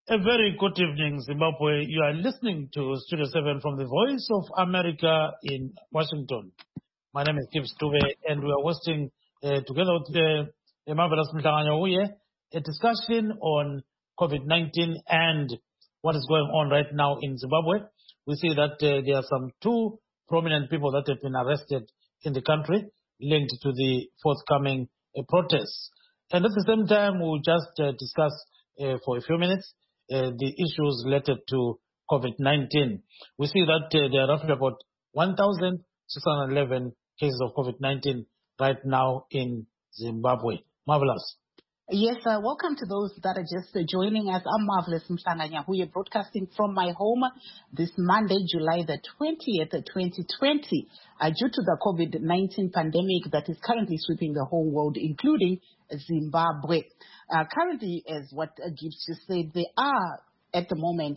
A very good evening, Zimbabwe. You are listening to Studio 7 from the Voice of America in Washington. My name is Gibbs Tuve, and we are hosting, together with Marvelous Mhlanganyauye, a discussion on COVID-19 and what is going on right now in Zimbabwe. We see that there are some two prominent people that have been arrested in the country linked to the forthcoming protests. And at the same time, we'll just discuss for a few minutes the issues related to COVID-19. We see that there are roughly about 1,611 cases of COVID-19 right now in Zimbabwe. Marvelous. Yes, welcome to those that are just joining us. I'm Marvelous Mhlanganyauye, broadcasting from my home this Monday, July the 20th, 2020, due to the COVID-19 pandemic that is currently sweeping the whole world, including Zimbabwe. Currently, as what Gibbs just said, there are at the moment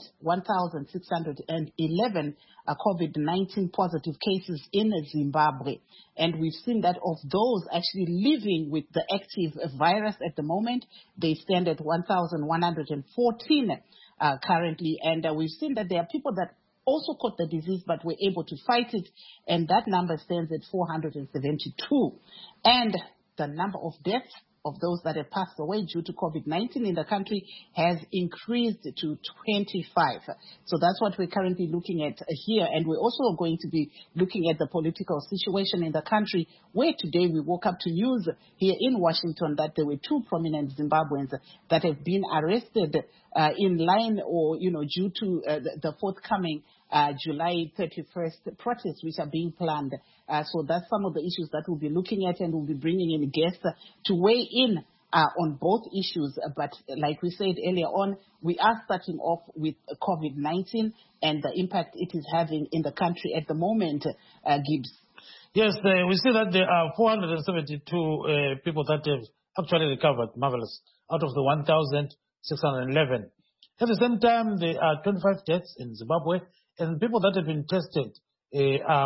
1,611 COVID-19 positive cases in Zimbabwe. And we've seen that of those actually living with the active virus at the moment, they stand at 1,114 currently. And we've seen that there are people that also caught the disease but were able to fight it, and that number stands at 472. And the number of deaths of those that have passed away due to COVID-19 in the country has increased to 25. So that's what we're currently looking at here. And we're also going to be looking at the political situation in the country, where today we woke up to news here in Washington that there were two prominent Zimbabweans that have been arrested in line or, due to the forthcoming July 31st protests which are being planned. So that's some of the issues that we'll be looking at, and we'll be bringing in guests to weigh in on both issues. But like we said earlier on, we are starting off with COVID-19 and the impact it is having in the country at the moment. Gibbs. Yes, we see that there are 472 people that have actually recovered, Marvelous, out of the 1,611. At the same time, there are 25 deaths in Zimbabwe, and people that have been tested are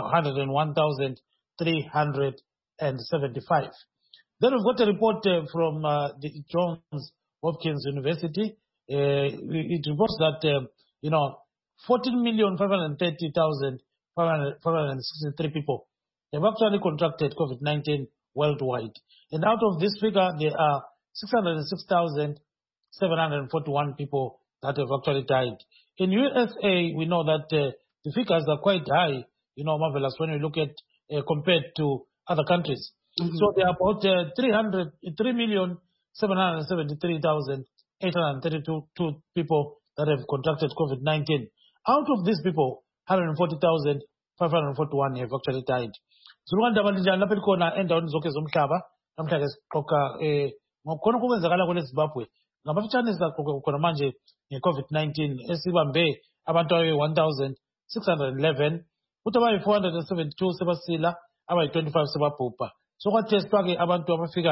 101,375. Then we've got a report from the Johns Hopkins University. It reports that, 14,530,563 people have actually contracted COVID-19 worldwide. And out of this figure, there are 606,741 people that have actually died. In USA, we know that the figures are quite high, Marvelous, when you look at compared to other countries. Mm-hmm. So there are about 3,773,832 people that have contracted COVID-19. Out of these people, 140,541 have actually died. Zulukanda bandinjani lapha likhona endaweni zonke zomhlaba namhlanje siqoqa ngokukhona okwenzakala kwele Zimbabwe ngabafitshane sizaxoxa khona manje nge-COVID-19 esibambe abantu abayi-1,611 futhi abayi-472 sebasila abayi-25 sebabhubha. So kwathestwa-ke abantu abafika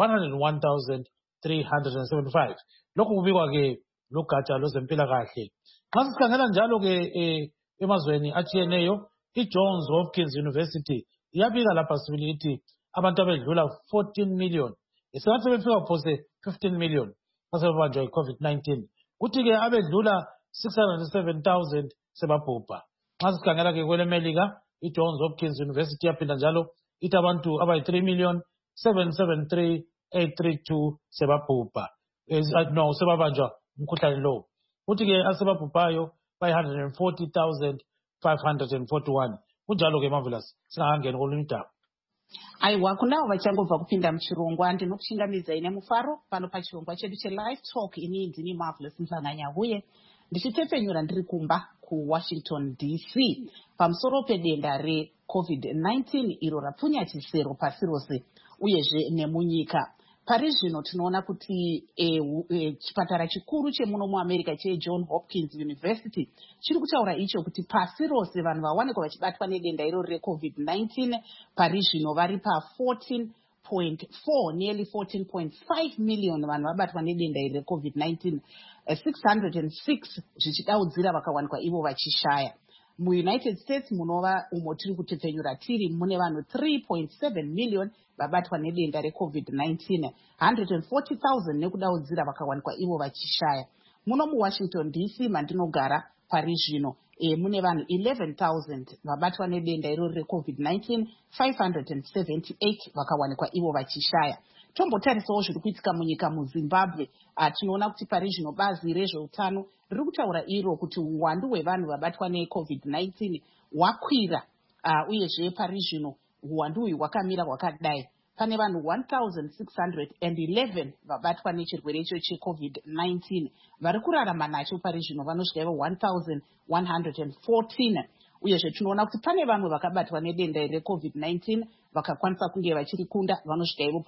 101,375. Lokhu kubikwa-ke lugatsha lwezempilakahle. Nxa sikhangela njalo-ke emazweni atshiyeneyo, i-Johns Hopkins University iyabika lapha sibili ithi abantu abedlula 14 million. Sengathi befika phose 15 million basebanjwa i-COVID-19. Kuthi-ke abedlula 607,000 sebabhubha. Nxa sikhangela-ke kwelemelika, i-Johns Hopkins University yaphinda njalo ithi abantu abayi-3,773,832 sebabhubha. Sebabanjwa umkhuhlane lowo. Kuthi-ke asebabhubhayo bayi-140,541. Kunjalo-ke Marvelous, singakangeni kolunye udaba. Aiwa, kunawo vachangobva kupinda muchirongwa. Ndinokuchingamidzai nemufaro pano pachirongwa chedu chelive talk. Ini ndini Marvelous Mhlanganyauye, ndichitepfenyura ndiri kumba kuWashington DC pamusoro pedenda reCovid-19 iro rapfunya chisero pasi rose uyezve nemunyika. Pari zvino tinoona kuti chipatara chikuru chemuno muAmerica cheJohns Hopkins University chiri kutaura icho kuti pasi rose vanhu vawanikwa vachibatwa nedenda iro reCovid-19 pari zvino vari pa 14.4 nearly 14.5 million vanhu vabatwa nedenda iri reCovid-19, 606 zvichidaudzira vakawanikwa ivo vachishaya. MuUnited States munova umo tiri kutepfenyura tiri mune vanhu 3.7 million vabatwa nedenda reCovid-19, 140,000 nekudaudzira vakawanikwa ivo vachishaya. muno muWashington DC mandinogara pari zvino mune vanhu 11,000 vabatwa nedenda irori reCovid-19, 578 vakawanikwa ivo vachishaya. Tombotarisawo zviri kuitika munyika muZimbabwe. Tinoona kuti pari zvino bazi rezveutano riri kutaura iro kuti uwandu hwevanhu vabatwa neCovid-19 hwakwira, uyezve pari zvino uwandu uyu hwakamira hwakadai. Pane vanhu 1,611 vabatwa nechirwere icho cheCovid-19. Vari kurarama nacho pari zvino vanosvika 1,114. Uyezve tinoona kuti pane vamwe vakabatwa nedenda reCovid-19 vakakwanisa kunge vachirikunda vanosvika ivo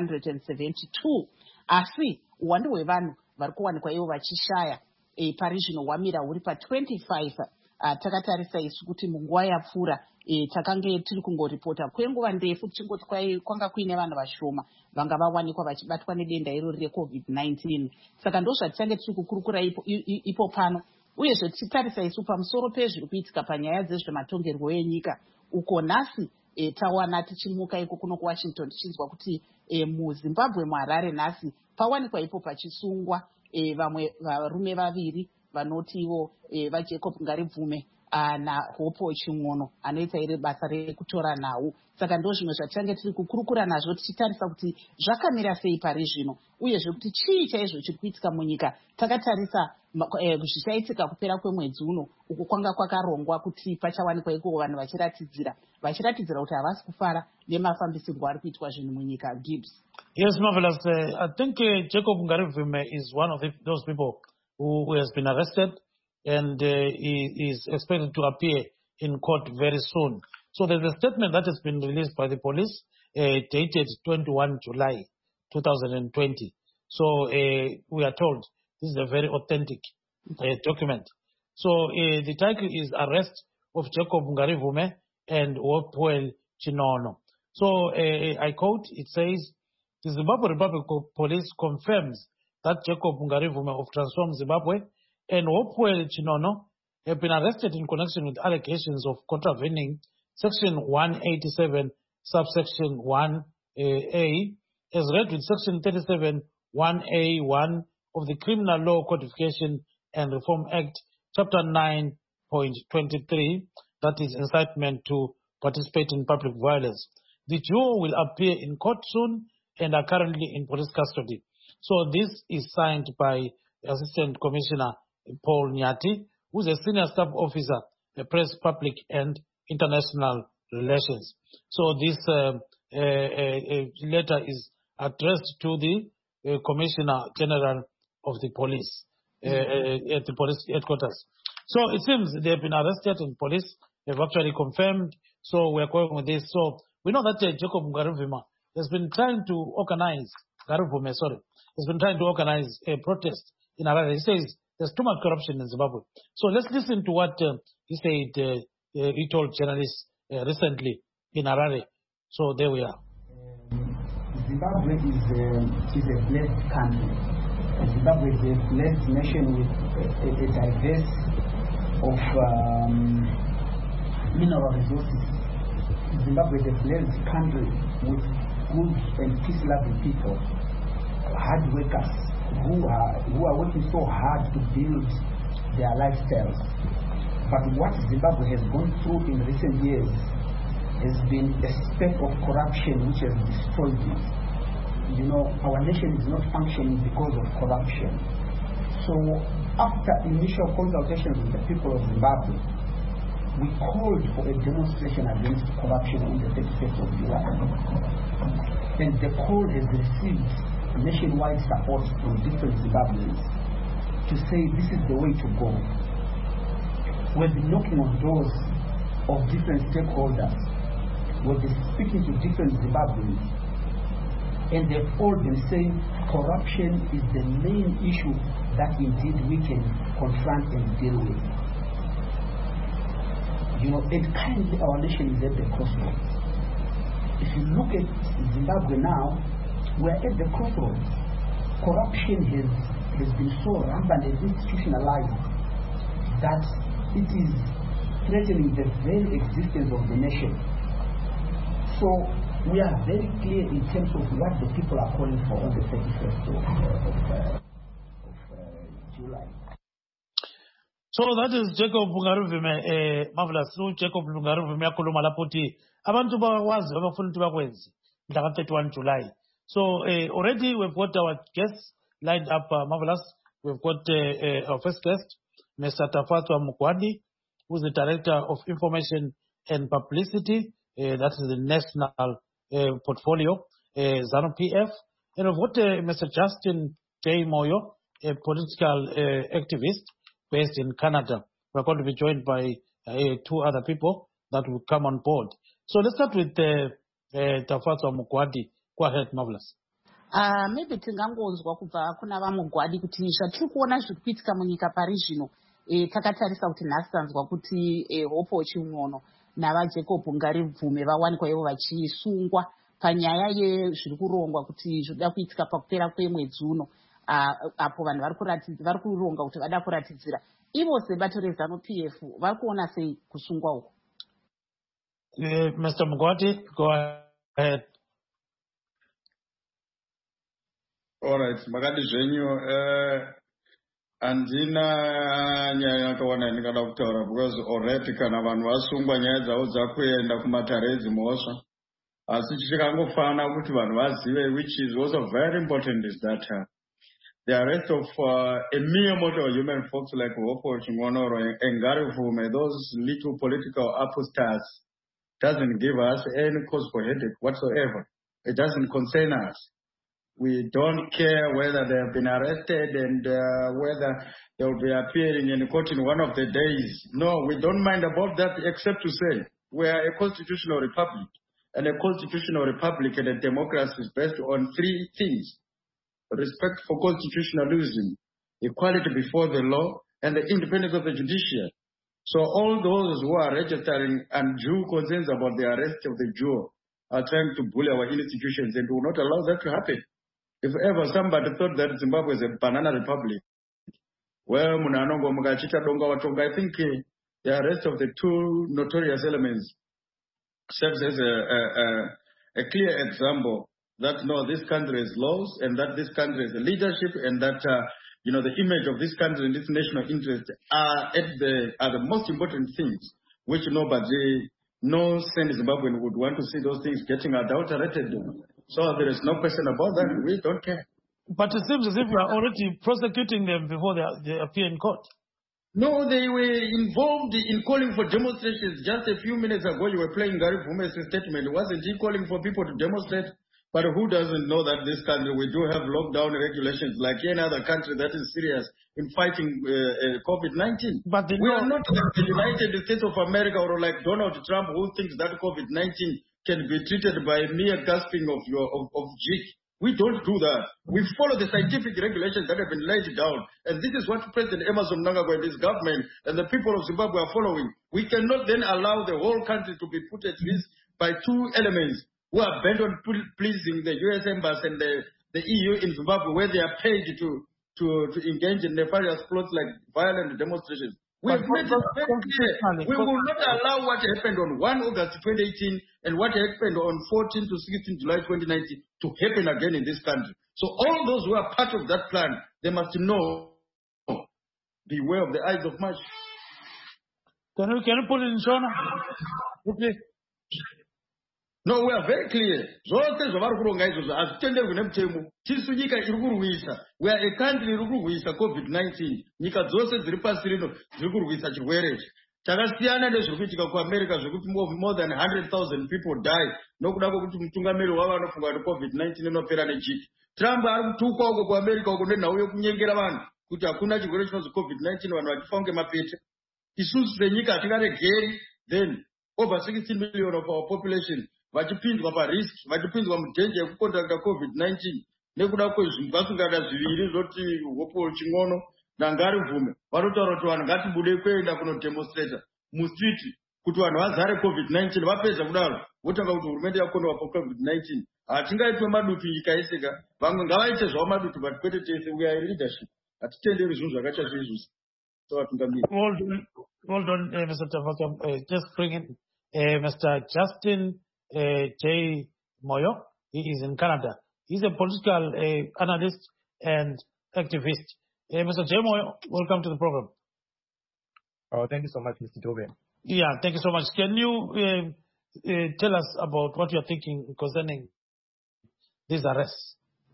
pa472. Asi uwandu hwevanhu vari kuwanikwa ivo vachishaya pari zvino hwamira huri pa25. Takatarisa isu kuti munguva yapfuura takange tiri kungoripota kwenguva ndefu tichingoti kwanga kuine vanhu vashoma vanga vawanikwa vachibatwa nedenda irori reCovid-19. Saka ndo zvatichange tiri kukurukura ipo pano. Uyezve tichitarisa isu pamusoro pezviri kuitika panyaya dzezvematongerwo enyika, uko nhasi tawana tichimuka iko kuno kuWashington tichinzwa kuti muZimbabwe muHarare nhasi pawanikwa ipo pachisungwa vamwe varume vaviri vanoti ivo vaJacob Ngaribvume naHopo Chimwono anoita iri basa rekutora nhau. Saka ndo zvimwe zvatichange tiri kukurukura nazvo tichitarisa kuti zvakamira sei pari zvino, uyezve kuti chii chaizvo chiri kuitika munyika. Takatarisa zvichaitika kupera kwemwedzi uno uko kwanga kwakarongwa kuti pachawanikwa iko vanhu vachiratidzira kuti havasi kufara nemafambisirwo ari kuitwa zvinhu munyika. Gibbs. Yes, Marvelous. I think Jacob Ngaribvume is one of those people who has been arrested, and he is expected to appear in court very soon. So there's a statement that has been released by the police dated 21 July 2020. So we are told this is a very authentic document. So the title is Arrest of Jacob Ngaribvume and Hopewell Chinono. So I quote, it says, the Zimbabwe Republic Police confirms that Jacob Ngaribvume of Transform Zimbabwe and Hopewell Chinono have been arrested in connection with allegations of contravening Section 187, subsection 1A, as read with Section 37, 1A1 of the Criminal Law Codification and Reform Act, Chapter 9.23, that is incitement to participate in public violence. The duo will appear in court soon and are currently in police custody. So this is signed by Assistant Commissioner Paul Nyati, who is a senior staff officer, Press, Public and International Relations. So this letter is addressed to the Commissioner General of the Police at the police headquarters. So it seems they have been arrested and police have actually confirmed. So we are going with this. So we know that Jacob Ngaribvume has been trying to organize, has been trying to organize a protest in Harare. He says there's too much corruption in Zimbabwe. So let's listen to what he said. He told journalists recently in Harare. So there we are. Zimbabwe is a blessed country. Zimbabwe is a blessed nation with a diverse of mineral resources. Zimbabwe is a blessed country with good and peace-loving people, hard workers who are working so hard to build their lifestyles. But what Zimbabwe has gone through in recent years has been a speck of corruption which has destroyed it. You know, our nation is not functioning because of corruption. So after initial consultations with the people of Zimbabwe, we called for a demonstration against corruption on the 31st of July. And the call has received nationwide support from different Zimbabweans to say this is the way to go. We've been knocking on doors of different stakeholders. We've been speaking to different Zimbabweans, and they've all been saying corruption is the main issue that indeed we can confront and deal with. You know, and currently our nation is at the crossroads. If you look at Zimbabwe now, we're at the crossroads. Corruption has been so rampant and institutionalized that it is threatening the very existence of the nation. So we are very clear in terms of what the people are calling for on the 31st of July. So that is Jacob Lungaruvume, marvelous. Through Jacob Lungaruvume yakhuluma lapho uthi abantu bakwazi abafuna ukuthi bakwenze mhla 31 July. So already we've got our guests lined up, marvelous. We've got our first guest, Mr. Tafatwa Mugwadi, who's the Director of Information and Publicity. That is the national portfolio, ZANU-PF. And we've got Mr. Justin J. Moyo, a political activist based in Canada. We're going to be joined by 2 other people that will come on board. So let's start with Tafatwa Mugwadi. Go ahead, marvelous. Maybe tingangonzwa kubva kuna vaMugwadi kuti zvatiri kuona zviri kuitika munyika pari zvino takatarisa kuti nhasi tanzwa kuti Hope Chimwono navaJacob Ngaribvume vawanikwa ivo vachisungwa panyaya yezviri kurongwa kuti zvoda kuitika pakupera kwemwedzi uno, apo vanhu vari kuronga kuti vada kuratidzira ivo sebato reZANU-PF vari kuona sei kusungwa uku. Mr. Mugwadi, go ahead. All right, makati zvenyu andina nyaya yakawanda ndingada kutaura because already kana vanhu vasungwa nyaya dzavo dzakuenda kumatare edzimhosva, asi chichikangofana kuti vanhu vazive, which is also very important, is that the arrest of a mere mortal human folks like Hope Chimwono and Ngaribvume, those little political apostates, doesn't give us any cause for headache whatsoever. It doesn't concern us. We don't care whether they have been arrested and whether they will be appearing in court in one of the days. No, we don't mind about that, except to say we are a constitutional republic. And a constitutional republic and a democracy is based on 3 things: respect for constitutionalism, equality before the law, and the independence of the judiciary. So all those who are registering undue concerns about the arrest of the Jew are trying to bully our institutions, and we will not allow that to happen. If ever somebody thought that Zimbabwe is a banana republic, well, I think the arrest of the 2 notorious elements serves as a clear example that no, this country has laws, and that this country has a leadership, and that the image of this country and its national interest are the most important things, which nobody, no sane Zimbabwean would want to see those things getting adulterated. So there is no question about that. We don't care. But it seems as if you are already prosecuting them before they appear in court. No, they were involved in calling for demonstrations. Just a few minutes ago, you were playing Ngaribvume's statement. Wasn't he calling for people to demonstrate? But who doesn't know that this country, we do have lockdown regulations like any other country that is serious in fighting COVID-19. But we are not like the United States of America or like Donald Trump, who thinks that COVID-19 can be treated by mere gasping of jig. We don't do that. We follow the scientific regulations that have been laid down. And this is what President Emmerson Mnangagwa and his government and the people of Zimbabwe are following. We cannot then allow the whole country to be put at risk by 2 elements who are bent on pleasing the U.S. Embassy and the EU in Zimbabwe, where they are paid to engage in nefarious plots like violent demonstrations. We have made it very clear. We will not allow what happened on 1 August 2018 and what happened on 14 to 16 July 2019 to happen again in this country. So all those who are part of that plan, they must know, beware of the eyes of March. Can you put it in Shona? Okay. No, we are very clear. We are a country COVID-19. Nika dzose dziri pasi rino dziri kurwisa chirwere. Takasiyana nezviri kuitika kuAmerica zvekuti more than 100,000 people die nokuda kwokuti mutungamiri wavo anofunga kuti COVID-19 inopera nejiki. Trump ari kutukwa uko kuAmerica uko nenhau yekunyengera vanhu kuti hakuna chirwere chinonzi COVID-19, vanhu vachifa kunge mapete. Isusu senyika hatingaregeri then over 60 million of our population vachipinzwa parisk, vachipinzwa mudenje yekukontakta COVID-19 nekuda kwezvingasungana zviviri zvoti Hope Chimwono naNgaribvume vanotaura kuti vanhu ngatibude kuenda kunodemonstrata mustreet kuti vanhu vazare COVID-19. Vapedza kudaro votanga kuti hurumende yakondwa paCovid-19. Hatingaitwe madutu nyika yeseka, vamwe ngavaite zvavo madutu, but kwete tese, we are in leadership. Hatitenderi zvinhu zvakaita zvezvisi. Well done, Mr. Tafatwa. Just bring in Mr. Justin J. Moyo. He is in Canada. He's a political analyst and activist. Mr. J. Moyo, welcome to the program. Oh, thank you so much, Mr. Dube. Yeah, thank you so much. Can you tell us about what you're thinking concerning these arrests?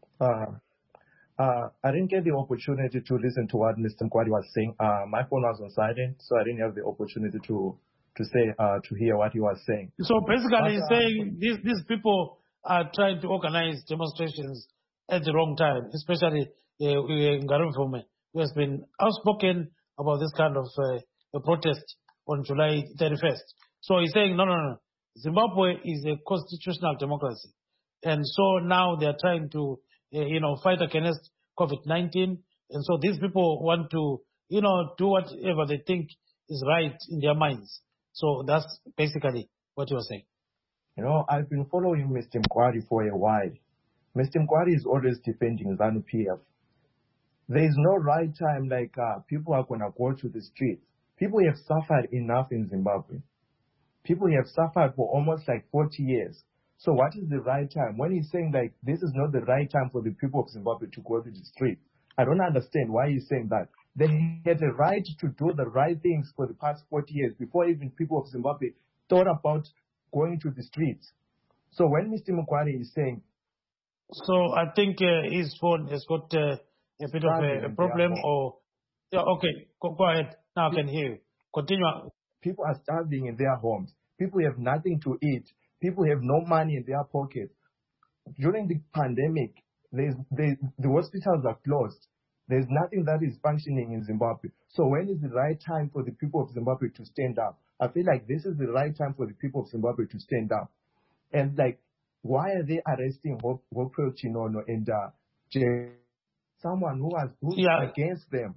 I didn't get the opportunity to listen to what Mr. Mkwadi was saying. My phone was on silent, so I didn't have the opportunity to hear what he was saying. So basically, he's saying these people are trying to organize demonstrations at the wrong time, especially Ngaruvume, who has been outspoken about this kind of a protest on July 31st. So he's saying, no. Zimbabwe is a constitutional democracy. And so now they're trying to, fight against COVID-19. And so these people want to, do whatever they think is right in their minds. So that's basically what you were saying. I've been following Mr. Mkwadi for a while. Mr. Mkwadi is always defending ZANU-PF. There is no right time like people are going to go to the streets. People have suffered enough in Zimbabwe. People have suffered for almost like 40 years. So what is the right time? When he's saying like this is not the right time for the people of Zimbabwe to go to the street, I don't understand why he's saying that. They had a right to do the right things for the past 40 years before even people of Zimbabwe thought about going to the streets. So when Mr. Mkwadi is saying... So I think his phone has got a bit of a problem or... Yeah, okay, go ahead. Now I can hear you. Continue. People are starving in their homes. People have nothing to eat. People have no money in their pockets. During the pandemic, the hospitals are closed. There's nothing that is functioning in Zimbabwe. So when is the right time for the people of Zimbabwe to stand up? I feel like this is the right time for the people of Zimbabwe to stand up. And like, why are they arresting Hopewell Chinono and someone who's against them?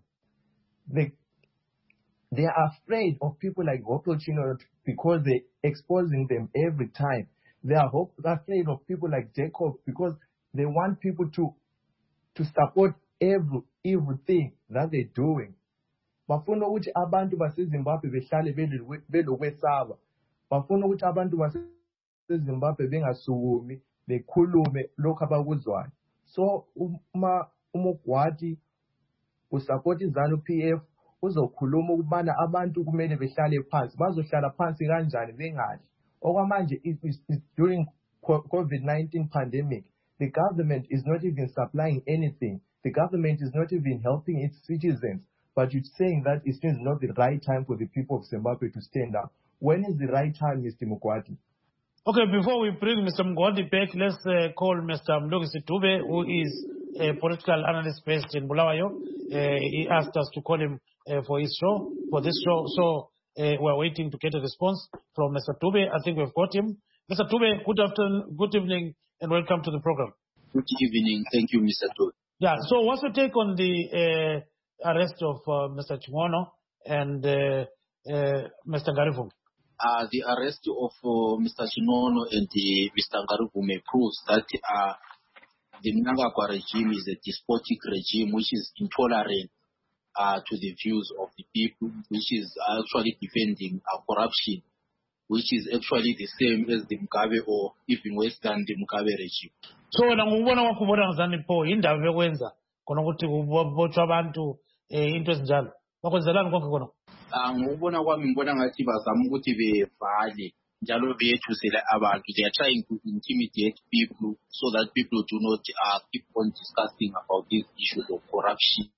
They are afraid of people like Hopewell Chinono because they're exposing them every time. They are afraid of people like Jacob because they want people to support everything that they're doing. Bafuna ukuthi abantu baseZimbabwe behlale belokwesaba. Bafuna ukuthi abantu baseZimbabwe bengasukumi bekhulume lokho abakuzwayo. So uMugwadi usupport iZANU-PF uzokhuluma ukubana abantu kumele behlale phansi. Bazohlala phansi kanjani bengali? Okwamanje during COVID-19 pandemic, the government is not even supplying anything. The government is not even helping its citizens. But you're saying that it's not the right time for the people of Zimbabwe to stand up. When is the right time, Mr. Mkwadi? Okay, before we bring Mr. Mkwadi back, let's call Mr. Mlungisi Dube, who is a political analyst based in Bulawayo. He asked us to call him for this show. So we're waiting to get a response from Mr. Dube. I think we've got him. Mr. Dube, good afternoon, good evening, and welcome to the program. Good evening. Thank you, Mr. Dube. Yeah, so what's your take on the arrest of Mr. Chimono and Mr. Ngaruvume? The arrest of Mr. Chimono and Mr. Ngaruvume proves that the Mnangagwa regime is a despotic regime which is intolerant to the views of the people, which is actually defending corruption, which is actually the same as the Mugabe or even worse than the Mugabe regime. So ngubona wakubona ngizanipo indaba bekwenza khona ukuthi kubotshwa abantu into ezinjalo bakwenzelani konke khona ngubona kwami ngibona ngathi bazama ukuthi bevale njalo beyethusele abantu. They are trying to intimidate people so that people do not keep on discussing about these issues of corruption,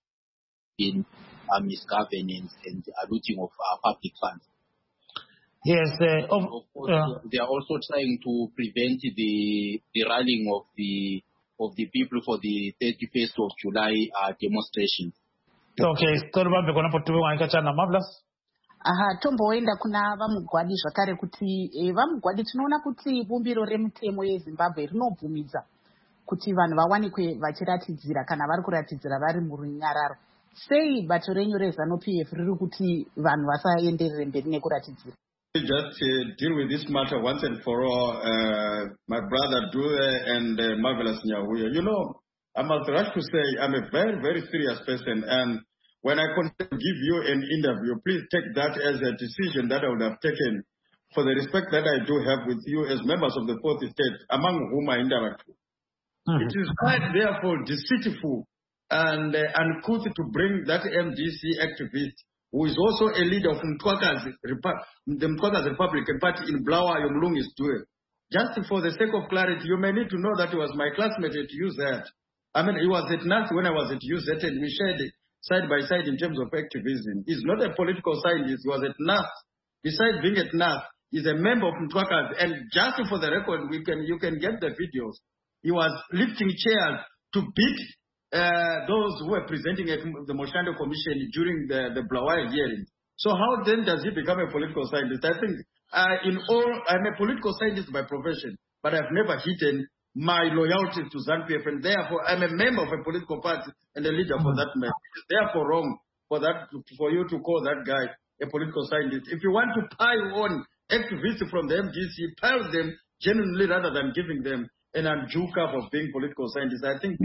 misgovernance and looting of public funds. Yes, of course, they are also trying to prevent the rallying of the people for the 31st of July demonstration. Okay, storibambe konapo tuwe wanikachana marvelous. Tomboenda kuna vamugwadi zvakare kuti vamugwadi tinoona kuti bumbiro remutemo yeZimbabwe rinobvumidza kuti vanhu vawanikwe vachiratidzira kana vari kuratidzira vari murunyararo. Sei bato renyu reZANU-PF riri kuti vanhu vasaenderere mberi nekuratidzira? Just deal with this matter once and for all, my brother Dube and Marvelous Nyahuya. You know, I must rush to say I'm a very, very serious person, and when I give you an interview, please take that as a decision that I would have taken for the respect that I do have with you as members of the fourth estate, among whom I interact with. Mm-hmm. It is quite, therefore, deceitful and uncouth to bring that MDC activist who is also a leader of the Mtwakazi Republican Party in Bulawayo, Mulungu is doing. Just for the sake of clarity, you may need to know that he was my classmate at UZ. I mean, he was at NAS when I was at UZ, and we shared side by side in terms of activism. He's not a political scientist. He was at NAS. Besides being at NAS, he's a member of Mtwakazi. And just for the record, you can get the videos. He was lifting chairs to beat those who were presenting at the Moshando Commission during the Bulawayo hearing. So how then does he become a political scientist? I think I'm a political scientist by profession, but I've never hidden my loyalty to ZANU-PF, and therefore I'm a member of a political party and a leader for that man. It's therefore wrong for you to call that guy a political scientist. If you want to pile on activists from the MDC, pile them genuinely rather than giving them an undue cup of being political scientists. I think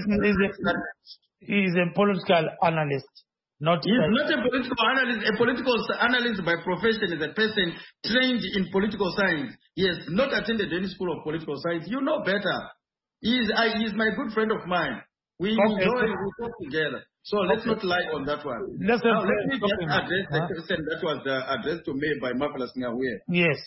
he's a political analyst. He's not a political analyst. A political analyst by profession is a person trained in political science. He has not attended any school of political science. You know better. He's my good friend of mine. We talk together. So let's not lie on that one. Let me just address the question that was addressed to me by Marvelous Ngawe. Yes.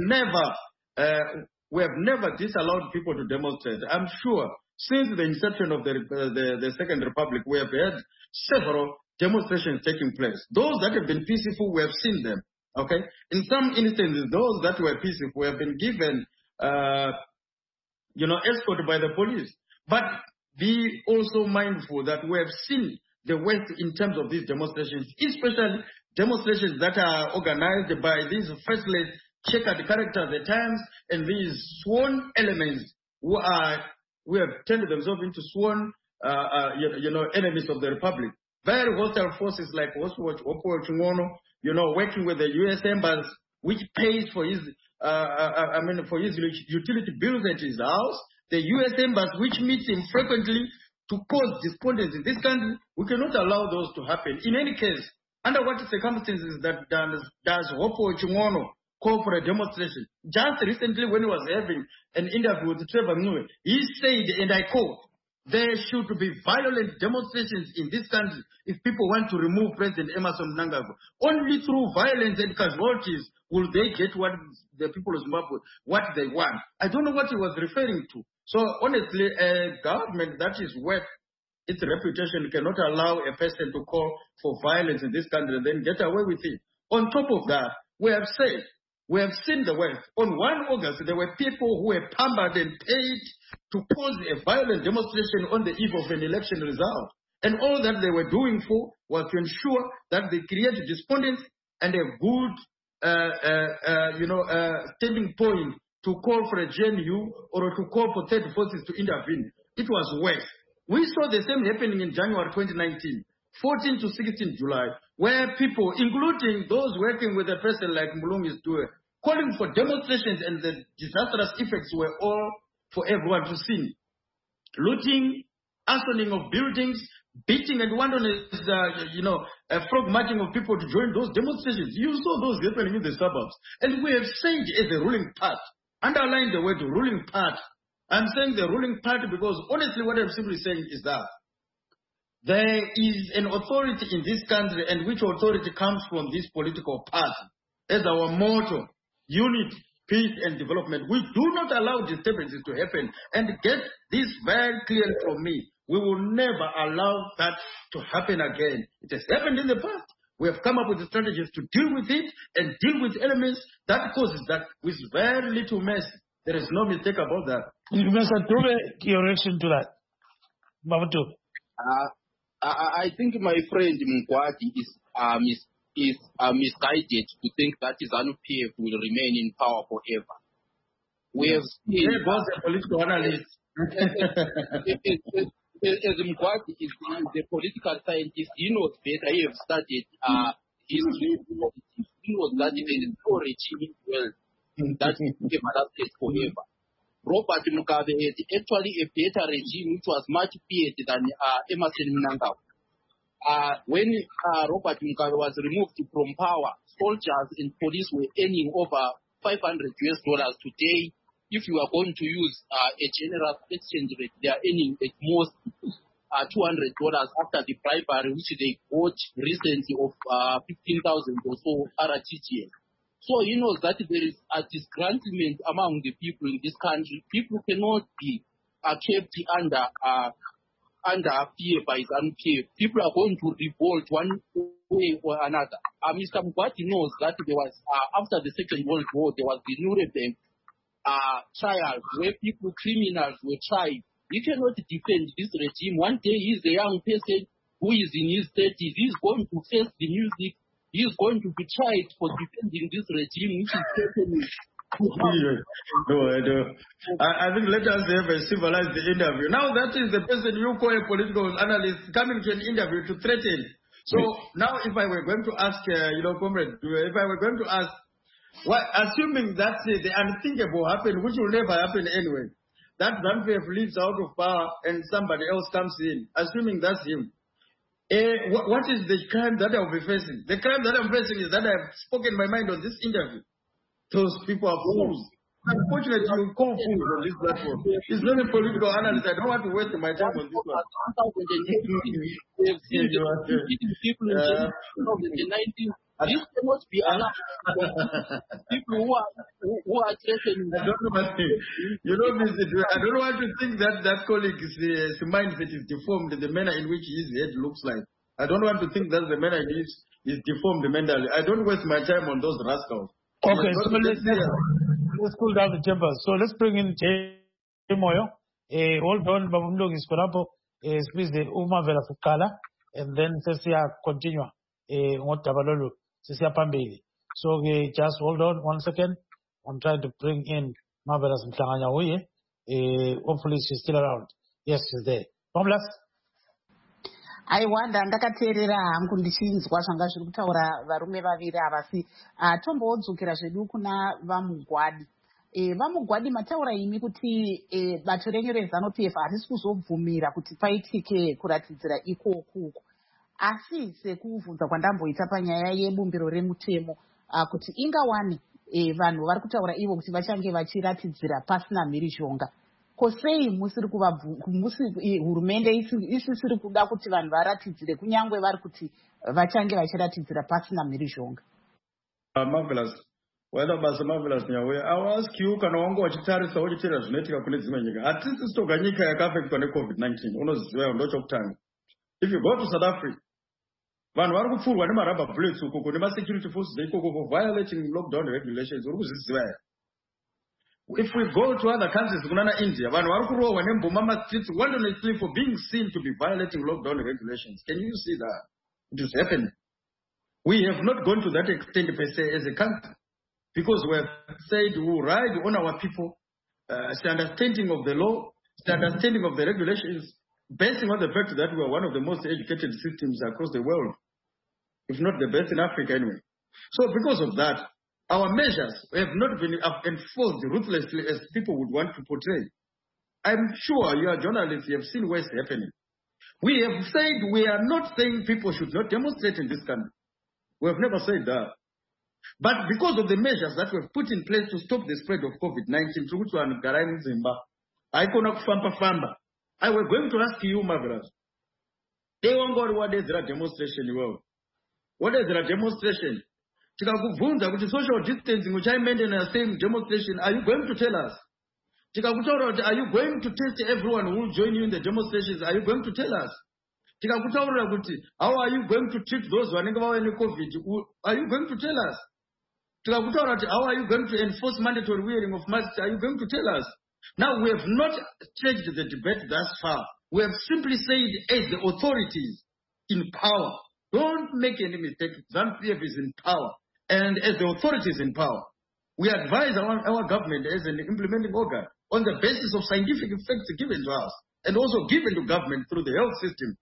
We have never disallowed people to demonstrate. I'm sure since the inception of the Second Republic, we have had several demonstrations taking place. Those that have been peaceful, we have seen them. Okay? In some instances, those that were peaceful have been given, escorted by the police. But be also mindful that we have seen the West in terms of these demonstrations, especially demonstrations that are organized by these faceless, checkered characters at times, and these sworn elements who have turned themselves into sworn, enemies of the Republic. Very hostile forces like Opo Chingono, working with the U.S. embassy, which pays for his utility bills at his house. The U.S. embassy, which meets him frequently to cause despondency in this country. We cannot allow those to happen. In any case, under what circumstances does Opo Chingono call for a demonstration? Just recently, when he was having an interview with Trevor Ngwe, he said, and I quote, "There should be violent demonstrations in this country if people want to remove President Emmerson Mnangagwa. Only through violence and casualties will they get what the people of Zimbabwe, what they want." I don't know what he was referring to. So honestly, a government that is worth its reputation cannot allow a person to call for violence in this country and then get away with it. On top of that, we have seen the West. On 1 August, there were people who were pampered and paid to cause a violent demonstration on the eve of an election result. And all that they were doing for was to ensure that they created despondence and a good, standing point to call for a GNU or to call for third forces to intervene. It was worse. We saw the same happening in January 2019, 14 to 16 July, where people, including those working with a person like Mulungu is doing, calling for demonstrations, and the disastrous effects were all for everyone to see. Looting, arsoning of buildings, beating, and one on a frog marching of people to join those demonstrations. You saw those happening in the suburbs. And we have said as a ruling part, underline the word ruling part. I'm saying the ruling part because honestly what I'm simply saying is that there is an authority in this country, and which authority comes from this political party. As our motto, unity, peace, and development. We do not allow disturbances to happen. And get this very clear from me. We will never allow that to happen again. It has happened in the past. We have come up with the strategies to deal with it and deal with elements that causes that with very little mercy. There is no mistake about that. Mr. Dube, your reaction to that? Babutu. I think my friend Mkwati is misguided to think that ZANU-PF will remain in power forever. We have seen... There goes the political analyst. As Mkwati is the political scientist, he knows better. He has studied history. He knows that there is no regime in the world that ever lasted forever. Robert Mugabe had actually a better regime which was much better than Emmerson Mnangagwa. When Robert Mugabe was removed from power, soldiers and police were earning over $500. Today, if you are going to use a general exchange rate, they are earning at most $200 after the bribery, which they got recently of 15,000 or so RTGS. So he knows that there is a disgruntlement among the people in this country. People cannot be kept under fear by ZANU-PF. People are going to revolt one way or another. Mr. Mugwadi knows that there was, after the Second World War, there was the Nuremberg trials where criminals were tried. He cannot defend this regime. One day he's a young person who is in his 30s. He's going to face the music. He's going to be tried for defending this regime, which is certainly... I think let us have a civilized interview. Now that is the person you call a political analyst coming to an interview to threaten. So now if I were going to ask, comrade, if I were going to ask, assuming that the unthinkable happened, which will never happen anyway, that ZANU-PF leaves out of power and somebody else comes in, assuming that's him. What is the crime that I'll be facing? The crime that I'm facing is that I've spoken my mind on this interview. Those people are fools. Unfortunately, you call fools on this platform. It's not a political analyst. I don't want to waste my time on this one. We have seen people in the 19th. This cannot be allowed. People who are threatening. I don't know what I don't want to think that colleague's mindset is deformed the manner in which his head looks like. I don't want to think that the manner in which is deformed mentally. I don't waste my time on those rascals. Okay, so let's cool down the tempers. So let's bring in Moyo. Hold on, Babumlong is Korapo. Please the Umavela Fukala, and then Cecia continue. What Tabalolo. So just hold on 1 second. I'm trying to bring in Marvelous Mtanganya. Hopefully she's still around. Yes, she's there. Marvelous. Aiwanda ndakateerera hangu ndichinzwa zvanga zviri kutaura varume vaviri avasi tombodzokera zvedu kuna vaMugwadi. VaMugwadi mataura imi kuti bato renyu reZANU-PF harisi kuzobvumira kuti paitike kuratidzira ikoko. Asi sekubvunza kwandamboita panyaya yebumbiro remutemo kuti ingawani vanhu vari kutaura ivo kuti vachange vachiratidzira pasina mhirizhonga. Kosei hurumende isisiri kuda kuti vanhu varatidzire kunyangwe vari kuti vachange vachiratidzira pasina mhirizhonga. Marvelous. Whether basa Marvelous Nyawe, I will ask you kana wangu wachitarisa uchitira zvinoitika kune dzimwe nyika. Hatisi sitoga nyika yakafektwa neCovid-19. Unoziva ndokutanga. If you go to South Africa, vanhu vari kupfurwa nemarabha bullets ukoko nemasecurity forces ikoko for violating lockdown regulations. If we go to other countries, kunana India, vanhu vari kurohwa nemboma mastreets wonderfully for being seen to be violating lockdown regulations. Can you see that? It is happening. We have not gone to that extent per se as a country, because we have said we will ride on our people, the understanding of the law, the understanding of the regulations, basing on the fact that we are one of the most educated systems across the world, if not the best in Africa anyway. So because of that, our measures have not been enforced ruthlessly as people would want to portray. I'm sure you are journalists, you have seen what's happening. We have said we are not saying people should not demonstrate in this country. We have never said that. But because of the measures that we have put in place to stop the spread of COVID-19, I was going to ask you, Marvelous. They won't go to what is that demonstration. What is that demonstration? Social distancing, which I mentioned in the same demonstration, are you going to tell us? Are you going to test everyone who will join you in the demonstrations? Are you going to tell us? How are you going to treat those who are in COVID? Are you going to tell us? How are you going to enforce mandatory wearing of masks? Are you going to tell us? Now, we have not changed the debate thus far. We have simply said, as the authorities in power, don't make any mistake, ZANU-PF is in power. And as the authorities in power, we advise our government as an implementing organ on the basis of scientific facts given to us and also given to government through the health system.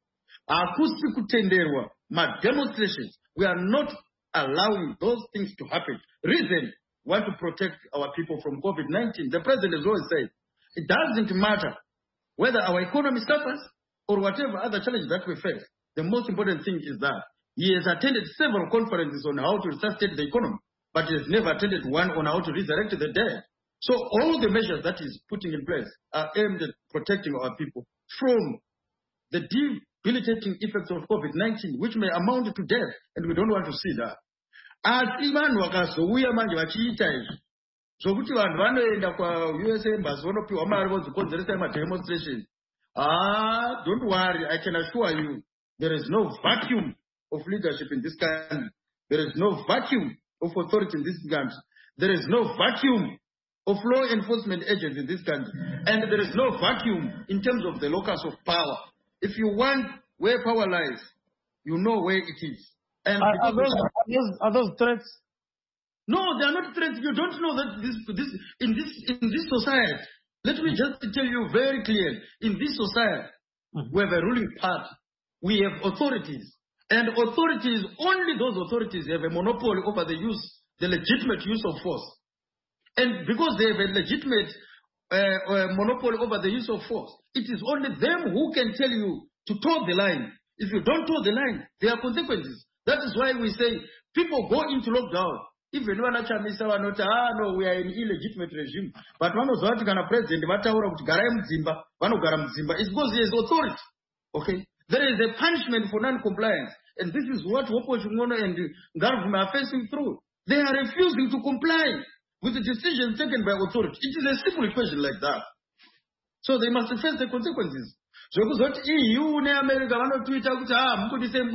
Demonstrations, we are not allowing those things to happen. Reason, we want to protect our people from COVID-19. The president has always said, it doesn't matter whether our economy suffers or whatever other challenge that we face. The most important thing is that he has attended several conferences on how to resuscitate the economy, but he has never attended one on how to resurrect the dead. So all the measures that he's putting in place are aimed at protecting our people from the debilitating effects of COVID-19, which may amount to death, and we don't want to see that. Asi vanhu vakazouya manje vachiita izvi zvokuti vanhu vanoenda kwa-US Embassy vonopiwa mari vodzikonzeresa mademonstration. Don't worry, I can assure you, there is no vacuum of leadership in this country. There is no vacuum of authority in this country. There is no vacuum of law enforcement agents in this country. And there is no vacuum in terms of the locus of power. If you want where power lies, you know where it is. And are those threats? No, they are not threats. You don't know that in this society. Let me just tell you very clearly. In this society, we have a ruling party. We have authorities. And authorities, only those authorities have a monopoly over the legitimate use of force. And because they have a legitimate monopoly over the use of force, it is only them who can tell you to toe the line. If you don't toe the line, there are consequences. That is why we say people go into lockdown. Even when no, we are in illegitimate regime. But one of the president, it's because there is authority. Okay? There is a punishment for non-compliance. And this is what Wopo Chungono and Garvum are facing through. They are refusing to comply with the decisions taken by authority. It is a simple equation like that. So they must face the consequences. So what EU and America want to tweet out,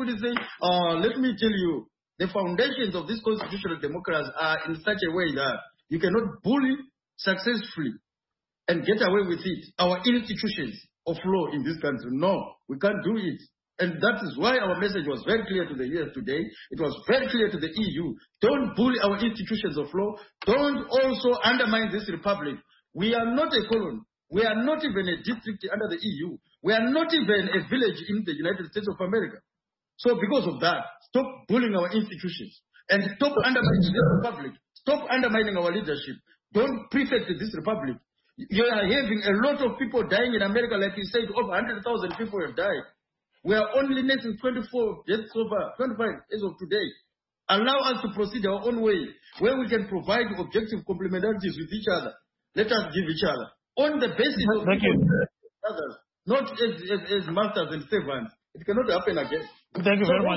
let me tell you, the foundations of this constitutional democracy are in such a way that you cannot bully successfully and get away with it. Our institutions of law in this country, no, we can't do it. And that is why our message was very clear to the US today. It was very clear to the EU. Don't bully our institutions of law. Don't also undermine this republic. We are not a colony. We are not even a district under the EU. We are not even a village in the United States of America. So because of that, stop bullying our institutions and stop undermining this republic. Stop undermining our leadership. Don't prefect this republic. You are having a lot of people dying in America, like you said, over 100,000 people have died. We are only missing 24 deaths over 25 as of today. Allow us to proceed our own way, where we can provide objective complementarities with each other. Let us give each other on the basis of others, not as masters and servants. It cannot happen again. Thank you very much.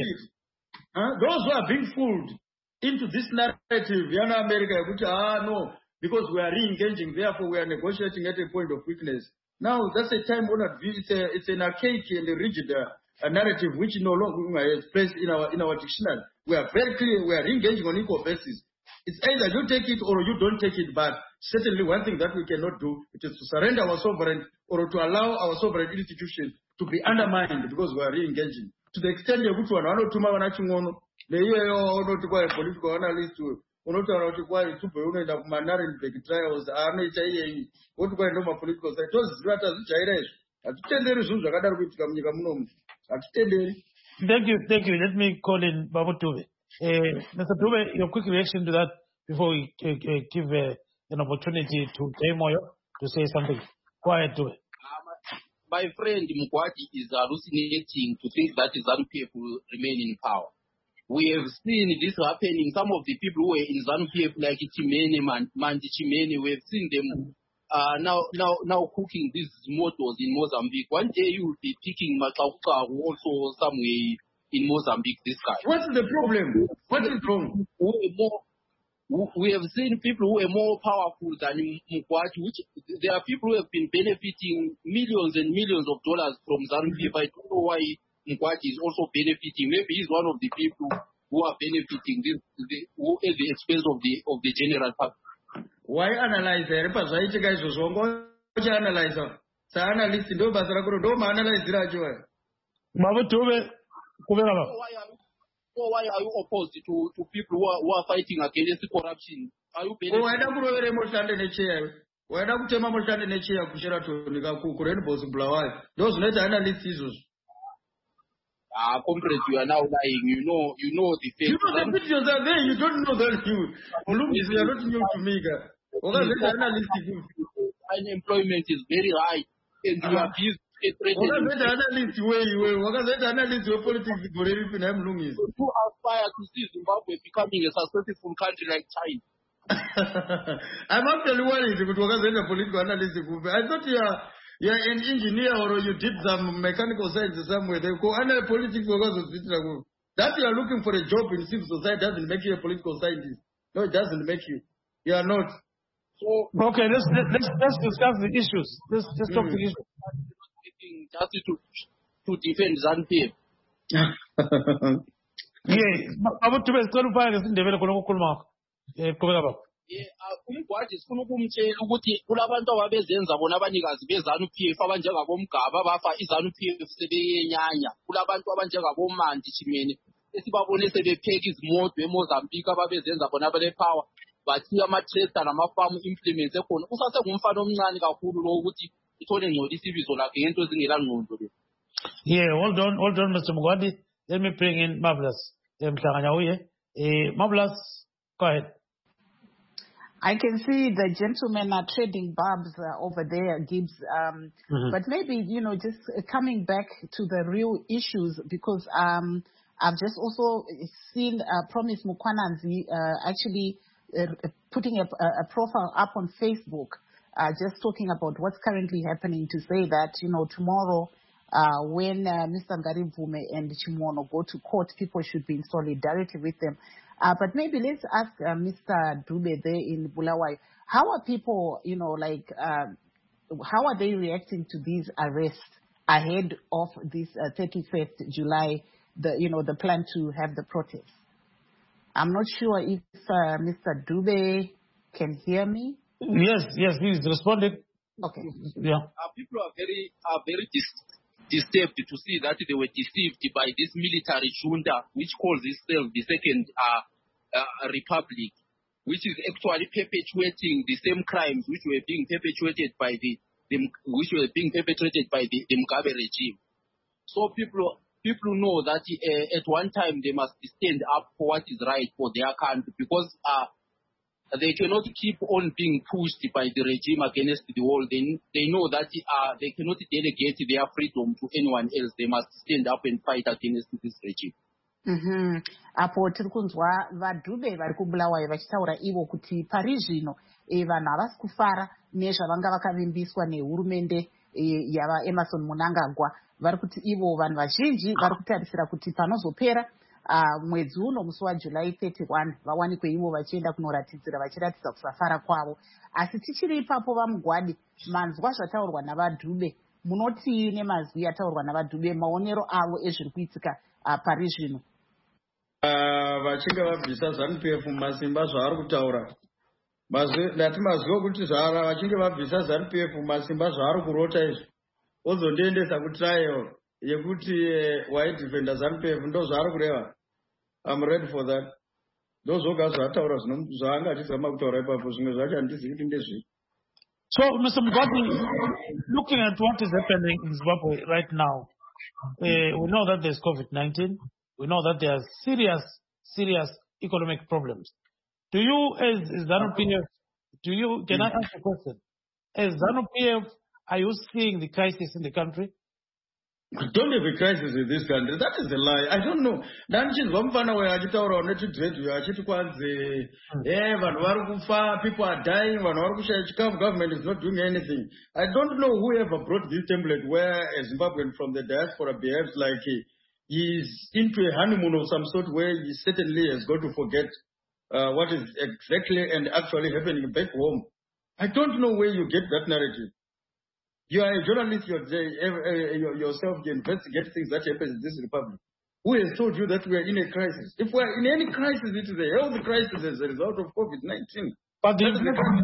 Those who are being fooled into this narrative, Yana America, which no, because we are re-engaging, therefore we are negotiating at a point of weakness. Now, that's a time-honored view. It's an archaic and rigid narrative which no longer is placed in our dictionary. We are very clear. We are engaging on equal basis. It's either you take it or you don't take it. But certainly, one thing that we cannot do is to surrender our sovereign or to allow our sovereign institution to be undermined because we are re-engaging. To the extent that which one, I know tomorrow the political analyst unotaura kuti kwai tubve unoenda kumanarienburg trials anoita iyei woti kwai ndo mapolitical side toziva tazijaira izvi hatitenderi zvinhu zvakadaro kuitika munyika munomu hatitenderi. Thank you. Let me call in Babu Dube. Mr. Dube, your quick reaction to that before we give an opportunity to Moyo to say something. Quiet, Dube. My friend Mkwati is hallucinating to think that ZANU-PF will remain in power. We have seen this happening. Some of the people who were in ZANU-PF, like Chimene, Mandi Chimene, we have seen them now cooking these motors in Mozambique. One day you will be picking Makauka also somewhere in Mozambique this guy. What's the problem? What is wrong? We have seen people who are more powerful than Mkwati, which there are people who have been benefiting millions and millions of dollars from ZANU-PF. I don't know why Mkwati is also benefiting. Maybe he's one of the people who are benefiting at the expense of the general public. Why analyze the repassage guys was analyzer? So analyst do Basrakuro do analyze the why are you opposed to people who are fighting against corruption? Are you benefiting? Comrades, you are now lying. You know the fact. You know the pictures are there. You don't know that you are not new to me. Unemployment is very high, and you are busy. You aspire to see Zimbabwe becoming a successful country like China. I'm actually worried about political analysis. I thought you're an engineer or you did some mechanical science somewhere, they go under politics because that you are looking for a job in civil society doesn't make you a political scientist. No, it doesn't make you. You are not. So okay, let's discuss the issues. Let's talk the issues. Just to defend ZANU-PF. umgwadi sifuna ukumtshela ukuthi kulabantu ababezenza bona abanikazi beZANU-PF abanjengabomgaba bafa iZANU-PF sebeyenyanya. Kulabantu abanjengabomandi Chimene esibabone sebepheka izimoto eMozambique ababezenza bona bale power bathiya ama-tractor namafamu implements ekhona. Usasengumfana omncane kakhulu lo ukuthi ithole ngcolisa ibizo lakhe ngento ezingela ngqondo le. Yeah, hold on, Mr. Mugwadi. Let me bring in Marvelous. Marvelous, go ahead. I can see the gentlemen are trading barbs over there, Gibbs. But maybe, just coming back to the real issues, because I've just also seen Promise Mukwananzi actually putting a profile up on Facebook, just talking about what's currently happening, to say that, tomorrow, when Mr. Ngarivhume and Chimono go to court, people should be in solidarity with them. But maybe let's ask Mr. Dube there in Bulawayo, how are people, how are they reacting to these arrests ahead of this 31st July, the plan to have the protest? I'm not sure if Mr. Dube can hear me. Yes, he's responding. Okay. Yeah. People are very disturbed to see that they were deceived by this military junta, which calls itself the Second Republic, which is actually perpetuating the same crimes which were being perpetuated by the Mugabe regime. So people know that at one time they must stand up for what is right for their country, because they cannot keep on being pushed by the regime against the wall. They know that they cannot delegate their freedom to anyone else. They must stand up and fight against this regime. Apo tiri kunzwa vaDube vari kuBulawayo vachitaura ivo kuti pari zvino vanhu havasi kufara nezvavanga vakavimbiswa nehurumende yavaEmmerson Mnangagwa. Vari kuti ivo vanhu vazhinji vari kutarisira kuti panozopera mwedzi uno musi waJuly 31 vawanikwe ivo vachienda kunoratidzira vachiratidza kusafara kwavo. Asi tichiri ipapo vaMugwadi, manzwa zvataurwa navaDube, munotii nemazwi ataurwa navaDube, maonero avo ezviri kuitika pari zvino? Vachinge vabvisa ZANU-PF mumasimba zvaari kutaura, ndati mazwiwa kuti vachinge vabvisa ZANU-PF mumasimba zvaari kurota izvi ozondiendesa kutrial yekuti waidhifenda ZANU-PF, ndo zvaari kureva. I'm ready for that. Ndozvoga zvataura zvaangatizama kutaura ipapo, zvimwe zvacho handizivi kuti ndezvii. So, Mr. Mugwadi, looking at what is happening in Zimbabwe right now, we know that there's COVID-19. We know that there are serious economic problems. Do you, as ZANU-PF, can I ask a question? As ZANU-PF, are you seeing the crisis in the country? I don't have a crisis in this country. That is a lie. I don't know. People are dying. Government is not doing anything. I don't know whoever brought this template where a Zimbabwean from the diaspora behaves like he's into a honeymoon of some sort, where he certainly has got to forget what is exactly and actually happening back home. I don't know where you get that narrative. You are a journalist yourself, you investigate things that happen in this republic. Who has told you that we are in a crisis? If we are in any crisis, it is a health crisis as a result of COVID-19. But no,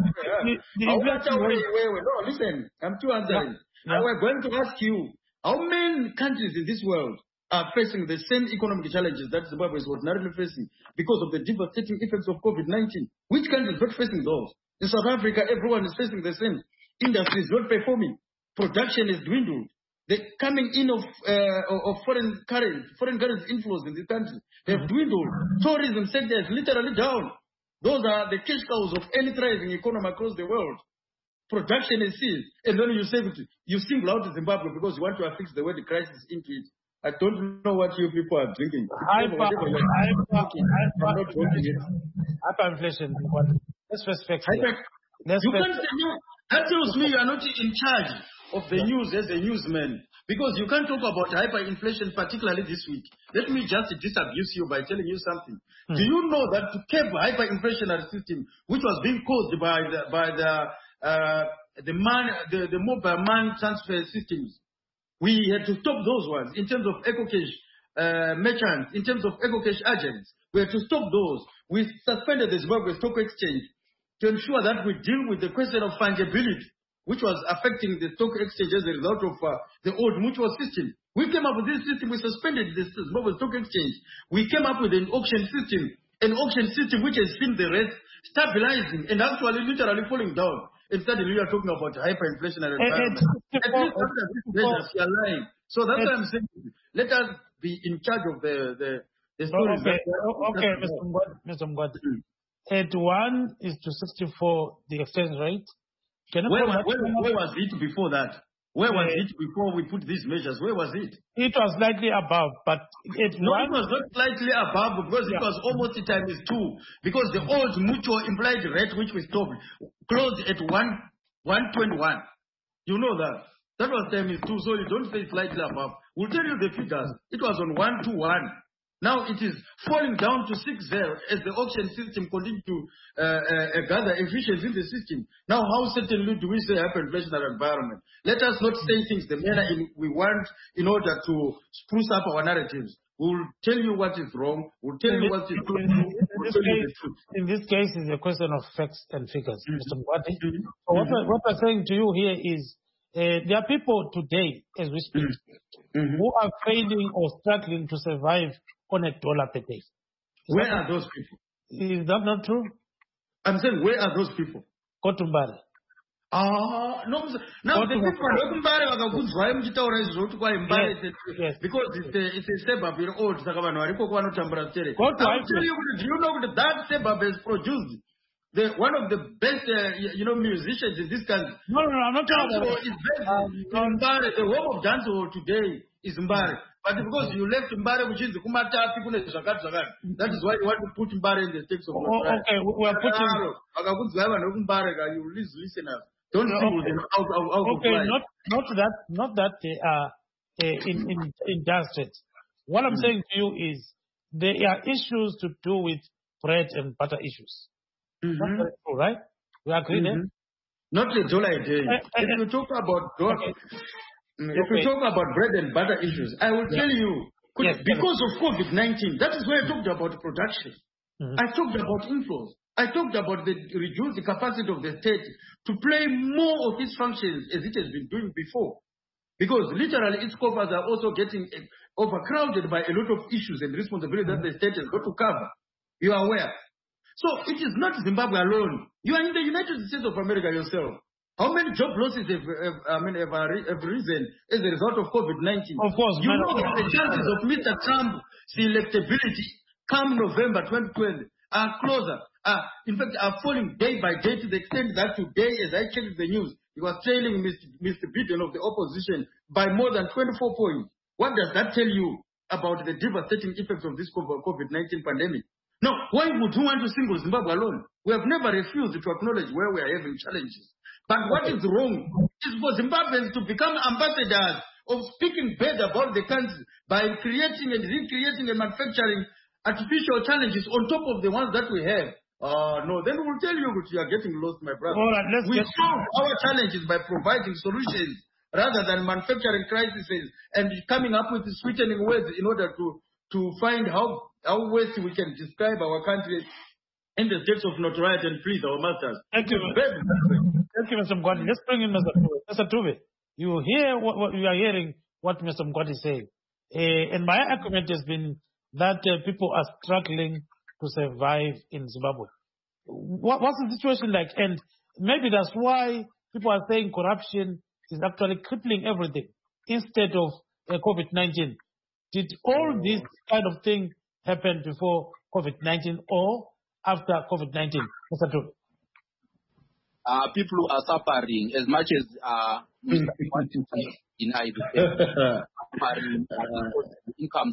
listen, I'm too answering. Yeah. We're going to ask you, how many countries in this world are facing the same economic challenges that Zimbabwe is ordinarily facing because of the devastating effects of COVID-19? Which country is not facing those? In South Africa, everyone is facing the same. Industry is not performing. Production is dwindled. The coming in of foreign currency inflows in this country have dwindled. Tourism sector is literally down. Those are the cash cows of any thriving economy across the world. Production is seized, and then you single out Zimbabwe because you want to affix the word crisis into it. I don't know what you people are drinking. Hyperinflation. Let's respect. You can't say no. That tells me you are not in charge of the news as a newsman. Because you can't talk about hyperinflation, particularly this week. Let me just disabuse you by telling you something. Do you know that to curb hyperinflationary system, which was being caused by the mobile money transfer systems, we had to stop those ones in terms of EcoCash merchants, in terms of EcoCash agents. We had to stop those. We suspended the Zimbabwe Stock Exchange to ensure that we deal with the question of fungibility, which was affecting the stock exchange as a result of the old mutual system. We came up with this system. We suspended the Zimbabwe Stock Exchange. We came up with an auction system which has seen the rest stabilizing and actually literally falling down. And suddenly we are talking about hyperinflationary environment. At least after this measures, we are lying. So that's why I'm saying, let us be in charge of the stories. Okay, Mr. Mngwadi. At 1 is to 64, the exchange rate. Where was it before that? Where was it before we put these measures? Where was it? It was slightly above, but it was not slightly above because it was almost times 2. Because the old mutual implied rate which we stopped closed at 121. You know that. That was times 2, so you don't say slightly above. We'll tell you the figures. It was on 121. Now it is falling down to 60 as the auction system continues to gather efficiency in the system. Now, how certainly do we say hyperinflationary environment? Let us not say things the manner we want in order to spruce up our narratives. We'll tell you what is wrong. We'll tell you what is true. In this case, it's a question of facts and figures, Mr. Mngwadi. So what we're saying to you here is there are people today, as we speak, who are failing or struggling to survive on $1 per day. Where are those people? Is that not true? I'm saying, where are those people? Go to Mbare. No. Now, the people in Mbare are good. Why am I telling you because it's a suburb in old Sakavanwari. Do you know that suburb has produced one of the best, musicians in this country? No, I'm not talking about Mbare. The home of dancehall today is Mbare. But because you left Mbare, which is the Kumatapi, that is why you want to put Mbare in the text of okay, we are putting. You lose listeners. Don't think out of line. Not that they are in dusted. What I'm saying to you is there are issues to do with bread and butter issues. That's very true, right? We agree there? Not a dollar a day. If you talk about if we talk about bread and butter issues, I will tell you, because of COVID-19, that is why I talked about production. I talked about inflows. I talked about the reduced capacity of the state to play more of its functions as it has been doing before. Because literally its coffers are also getting overcrowded by a lot of issues and responsibilities that the state has got to cover. You are aware. So it is not Zimbabwe alone. You are in the United States of America yourself. How many job losses have risen as a result of COVID-19? Of course. You know that the chances of Mr. Trump's electability come November 2020 are closer. In fact, are falling day by day to the extent that today, as I checked the news, he was trailing Mr. Biden of the opposition by more than 24 points. What does that tell you about the devastating effects of this COVID-19 pandemic? No, why would you want to single Zimbabwe alone? We have never refused to acknowledge where we are having challenges. But what is wrong is for Zimbabweans to become ambassadors of speaking bad about the country by creating and recreating and manufacturing artificial challenges on top of the ones that we have. No, then we'll tell you that you are getting lost, my brother. All right, we solve our challenges by providing solutions rather than manufacturing crises and coming up with sweetening words in order to find how best we can describe our country in the states of notoriety and please our masters. Thank you. Thank you, Mr. Mngwadi. Let's bring in Mr. Tuve. Mr. Tuve, you hear what you are hearing what Mr. Mngwadi is saying. And my argument has been that people are struggling to survive in Zimbabwe. What's the situation like? And maybe that's why people are saying corruption is actually crippling everything instead of COVID-19. Did all this kind of thing happen before COVID-19 or after COVID-19? Mr. Tuve. People are suffering as much as denied incomes,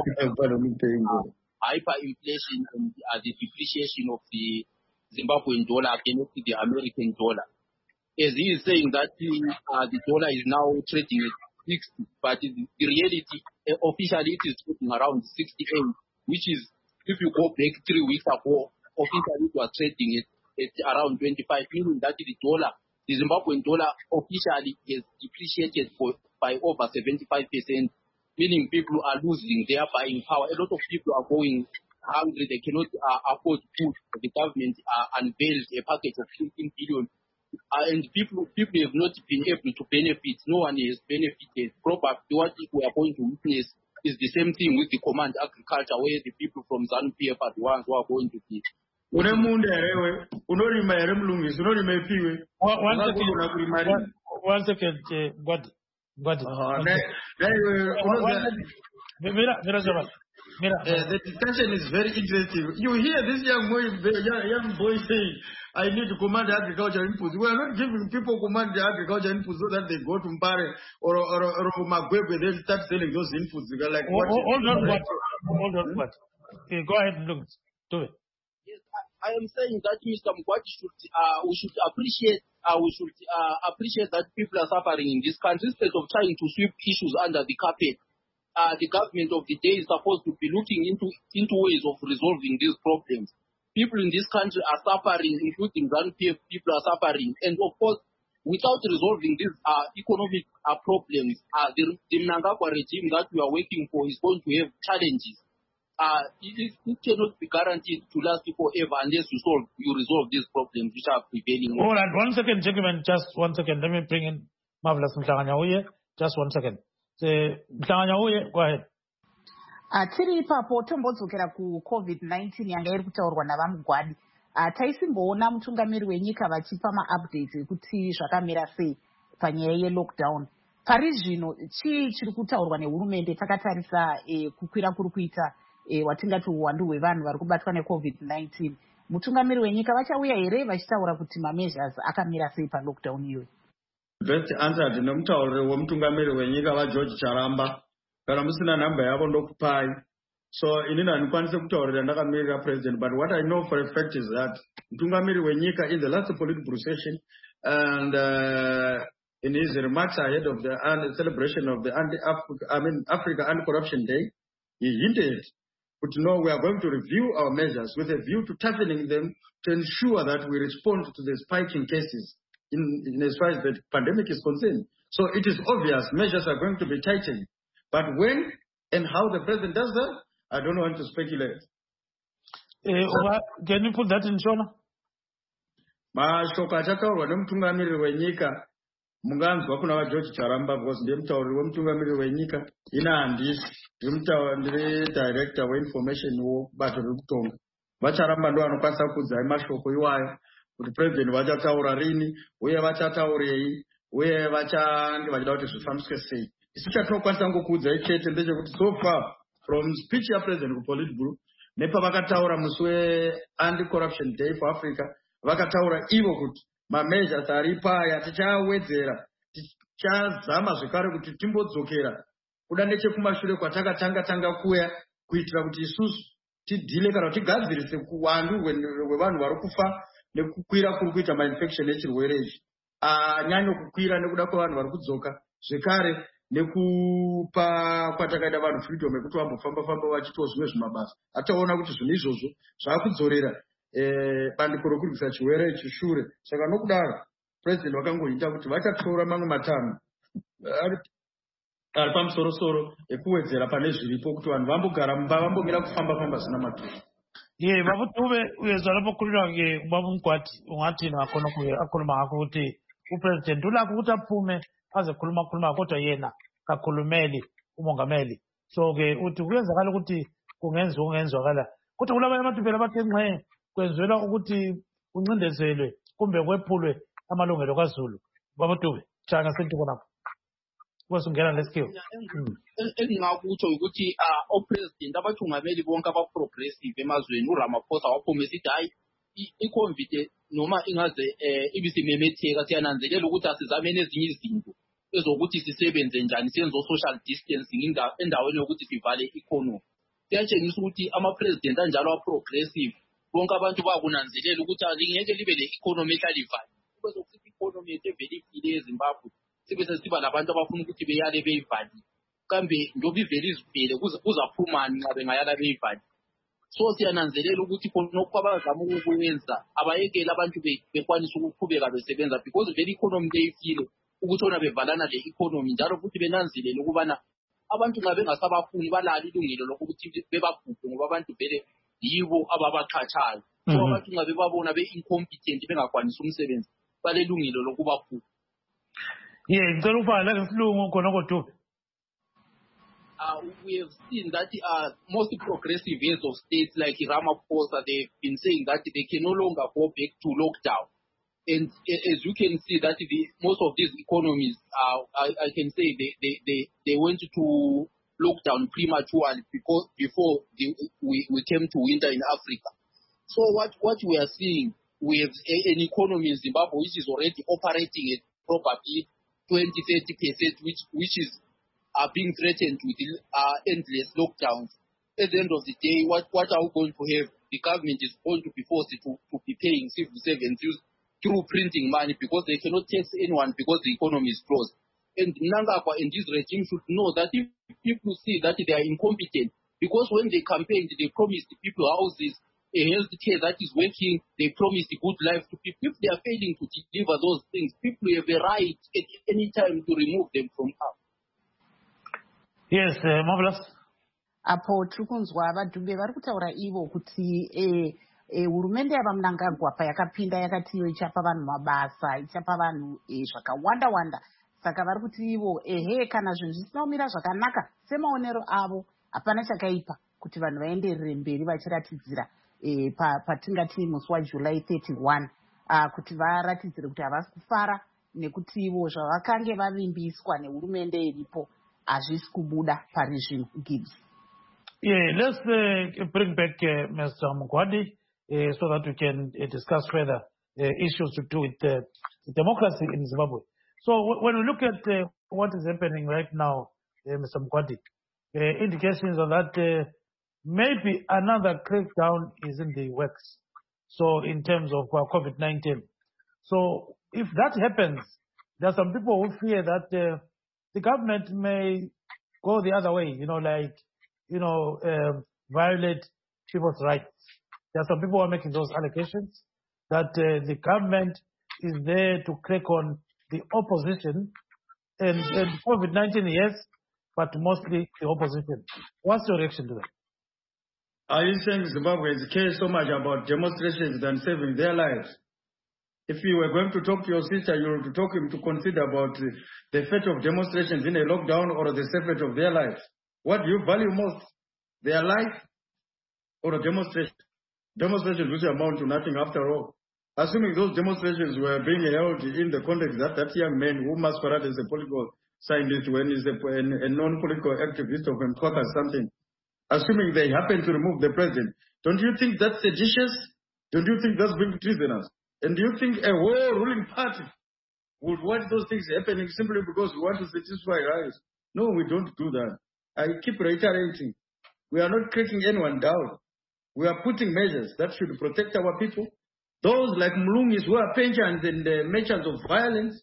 hyperinflation and the depreciation of the Zimbabwean dollar against the American dollar. as he is saying that the dollar is now trading at 60, but the reality, officially it is trading around 68, which is, if you go back 3 weeks ago, officially it was trading at around 25, meaning that the Zimbabwean dollar officially has depreciated by over 75%, meaning people are losing their buying power. A lot of people are going hungry. They cannot afford food. The government unveiled a package of 15 billion. And people have not been able to benefit. No one has benefited. Probably what we are going to witness is the same thing with the command agriculture, where the people from ZANU-PF are the ones who are going to be. One second, the discussion is very interesting. You hear this young boy saying, I need to command agriculture inputs. We are not giving people command the agriculture inputs so that they go to Mbare or Magwebe, they start selling those inputs. Like, hold on. Okay, go ahead, look. Do it. Yes, I am saying that Mr. Mkwati we should appreciate that people are suffering in this country instead of trying to sweep issues under the carpet. The government of the day is supposed to be looking into ways of resolving these problems. People in this country are suffering, including ZANU-PF people are suffering. And of course, without resolving these economic problems, the Mnangagwa regime that we are working for is going to have challenges. It cannot be guaranteed to last forever unless you resolve these problems which are prevailing. All right, 1 second, gentlemen, just 1 second. Let me bring in Marvelous Mhlanganyauye. Just 1 second. Mhlanganyauye, go ahead. Tiri ipapo tombodzokera ku-COVID-19 yanga iri kutaurwa navamugwadi. Taisimboona mutungamiri wenyika vachipa maupdates ekuti zvakamira sei panyaya yelockdown. Pari zvino chii chiri kutaurwa nehurumende takatarisa kukwira kuri kuita watingati uwandu hwevanhu vari kubatwa neCovid-19? Mutungamiri wenyika vachauya here vachitaura kuti mameasures akamira sei palockdown iyoyi? Best answer ndinomutauriri wemutungamiri wenyika vaGeorge Charamba. Kana musina namba yavo ndokupai. So inini handikwanise kutaurira ndakamirira president, but what I know for a fact is that mutungamiri wenyika in the last political session and in his remarks ahead of the celebration of the Africa Anti-Corruption Day, he hinted to know we are going to review our measures with a view to toughening them to ensure that we respond to the spiking cases in as far as the pandemic is concerned. So it is obvious measures are going to be tightened. But when and how the president does that, I don't want to speculate. Can you put that in Shona? Mashoko achataurwa nemutungamiri wenyika munganzwa kuna vaGeorge Charamba because ndiye mutauriri wemutungamiri wenyika. Ina handisi ndiri director weinformation wobato rekutonga. VaCharamba ndo vanokwanisa kukudzai mashoko iwayo kuti president vachataura rini uye vachataurei uye vachange vachida kuti zvifambiswe sei. Isu chatinokwanisa ngokuudzai chete ndechekuti so far from speech yapresident kuPolitburo nepavakataura musi we-Anti-Corruption Day for Africa, vakataura ivo kuti mameasures aripo aya tichaawedzera, tichazama zvekare kuti timbodzokera kuda nechekumashure kwatakatanga kuya kuitira kuti isusu tidhile kana kuti tigadzirise kuwandu hwevanhu vari kufa nekukwira kuri kuita mainfection echirwere ichi. Nyanya kukwira nekuda kwevanhu vari kudzoka zvekare nekupa kwatakaita vanhu freedom yekuti vambofamba vachitawo zvimwe zvimabasa. Ataona kuti zvinhu izvozvo zvaakudzorera bandiko rokurwisa chirwere ichi shure. Saka nokudaro president vakangoita kuti vachatora mamwe matanho ari pamusoro-soro ekuwedzera pane zviripo kuti vanhu vambogara mumba vambomira kufamba zvisina maturo. Vavutuve uyezwa lapokurira kubamumkwati ungati nakona akhuluma ngakho ukuthi upresident ulakho ukuthi aphume aze khuluma kodwa yena kakhulumeli umongameli. So ke uthi kuyenzakala ukuthi kungenzwakala kodwa kulabanye amadumbela abathi nxe kwenzelwa ukuthi uncindezelwe kumbe kwephulwe amalungelo kaZulu. Babutube changa sentu khonapho kwasungena leskill engingakutsho ukuthi opresident abathungameli bonke abaprogressive emazweni uRamaphosa waphomisithi hayi iCovid noma ingaze ibisimemetheka siyananzelela ukuthi asizamene ezinye izinto ezokuthi sisebenze njani senze social distancing endaweni yokuthi sivale economy. Siyatshengisa ukuthi ama-president anjalo a-progressive bonke abantu bakunanzelela ukuthi alingeke libe le economy ehlala ivaliwe. Kubezokuthi economy yetevhelifile yeZimbabwe sibe sesiba labantu abafuna ukuthi beyale beyivalile kambe njoba ivele izivele kuzaphumani nxa bengayala beyivalile. So siyananzelela ukuthi khonokho abazama ukukwenza abayekele abantu bekwanisa ukuqhubeka besebenza because vele economy leyifile ukutshona bevalana le economy njalo futhi benanzelele ukubana abantu nxa bengasabafuni balalo ilungelo lokuthi bebabhubhe ngoba abantu vele yibo ababaqhatshayo. So abantu nxa bebabona be-incompetent bengakwanisa umsebenzi balelungelo lokubabhubha. Ngicela ukubhala ngesilungu khonokho Dube. We have seen that most progressive heads of states like Ramaphosa, they've been saying that they can no longer go back to lockdown. And as you can see that most of these economies, I can say they went to lockdown prematurely before we came to winter in Africa. So what we are seeing, we have an economy in Zimbabwe which is already operating at probably 20-30%, which is being threatened with endless lockdowns. At the end of the day, what are we going to have? The government is going to be forced to be paying civil servants through printing money because they cannot tax anyone because the economy is closed. And Mnangagwa and this regime should know that if people see that they are incompetent, because when they campaigned, they promised people houses, a health care that is working, they promised a good life to people. If they are failing to deliver those things, people have a right at any time to remove them from power. Yes, Marvelous. Apo tirikunzwa Vadhumbe vari kutaura ivo kuti hurumende yavaMnangagwa payakapinda yakati iyo ichapa vanhu mabasa, ichapa vanhu zvakawanda wanda. Saka vari kuti ivo kana zvinhu zvisina kumira zvakanaka semaonero avo hapana chakaipa kuti vanhu vaenderere mberi vachiratidzira patingati musi waJuly 31 kuti varatidzire kuti havasi kufara nekuti ivo zvavakange vavimbiswa nehurumende iripo hazvisi kubuda pari zvino. Gibbs. Let's bring back Mr. Mugwadi so that we can discuss further issues to do with democracy in Zimbabwe. So when we look at what is happening right now, Mr. Mugwadi, indications of that maybe another crackdown is in the works. So in terms of COVID-19. So if that happens, there are some people who fear that the government may go the other way, violate people's rights. There are some people who are making those allegations that the government is there to crack on the opposition and COVID-19, yes, but mostly the opposition. What's your reaction to that? Are you saying Zimbabwe cares so much about demonstrations than saving their lives? If you were going to talk to your sister, you were to talk him to consider about the fate of demonstrations in a lockdown or the safety of their lives. What do you value most? Their life or a demonstration? Demonstrations which amount to nothing after all. Assuming those demonstrations were being held in the context that that young man who masquerades as a political scientist when he's a non-political activist of Mkwaka something, assuming they happen to remove the president, don't you think that's seditious? Don't you think that's being treasonous? And do you think a whole ruling party would want those things happening simply because we want to satisfy us? No, we don't do that. I keep reiterating, we are not cracking anyone down. We are putting measures that should protect our people. Those like Mlungis who are pensions and merchants of violence,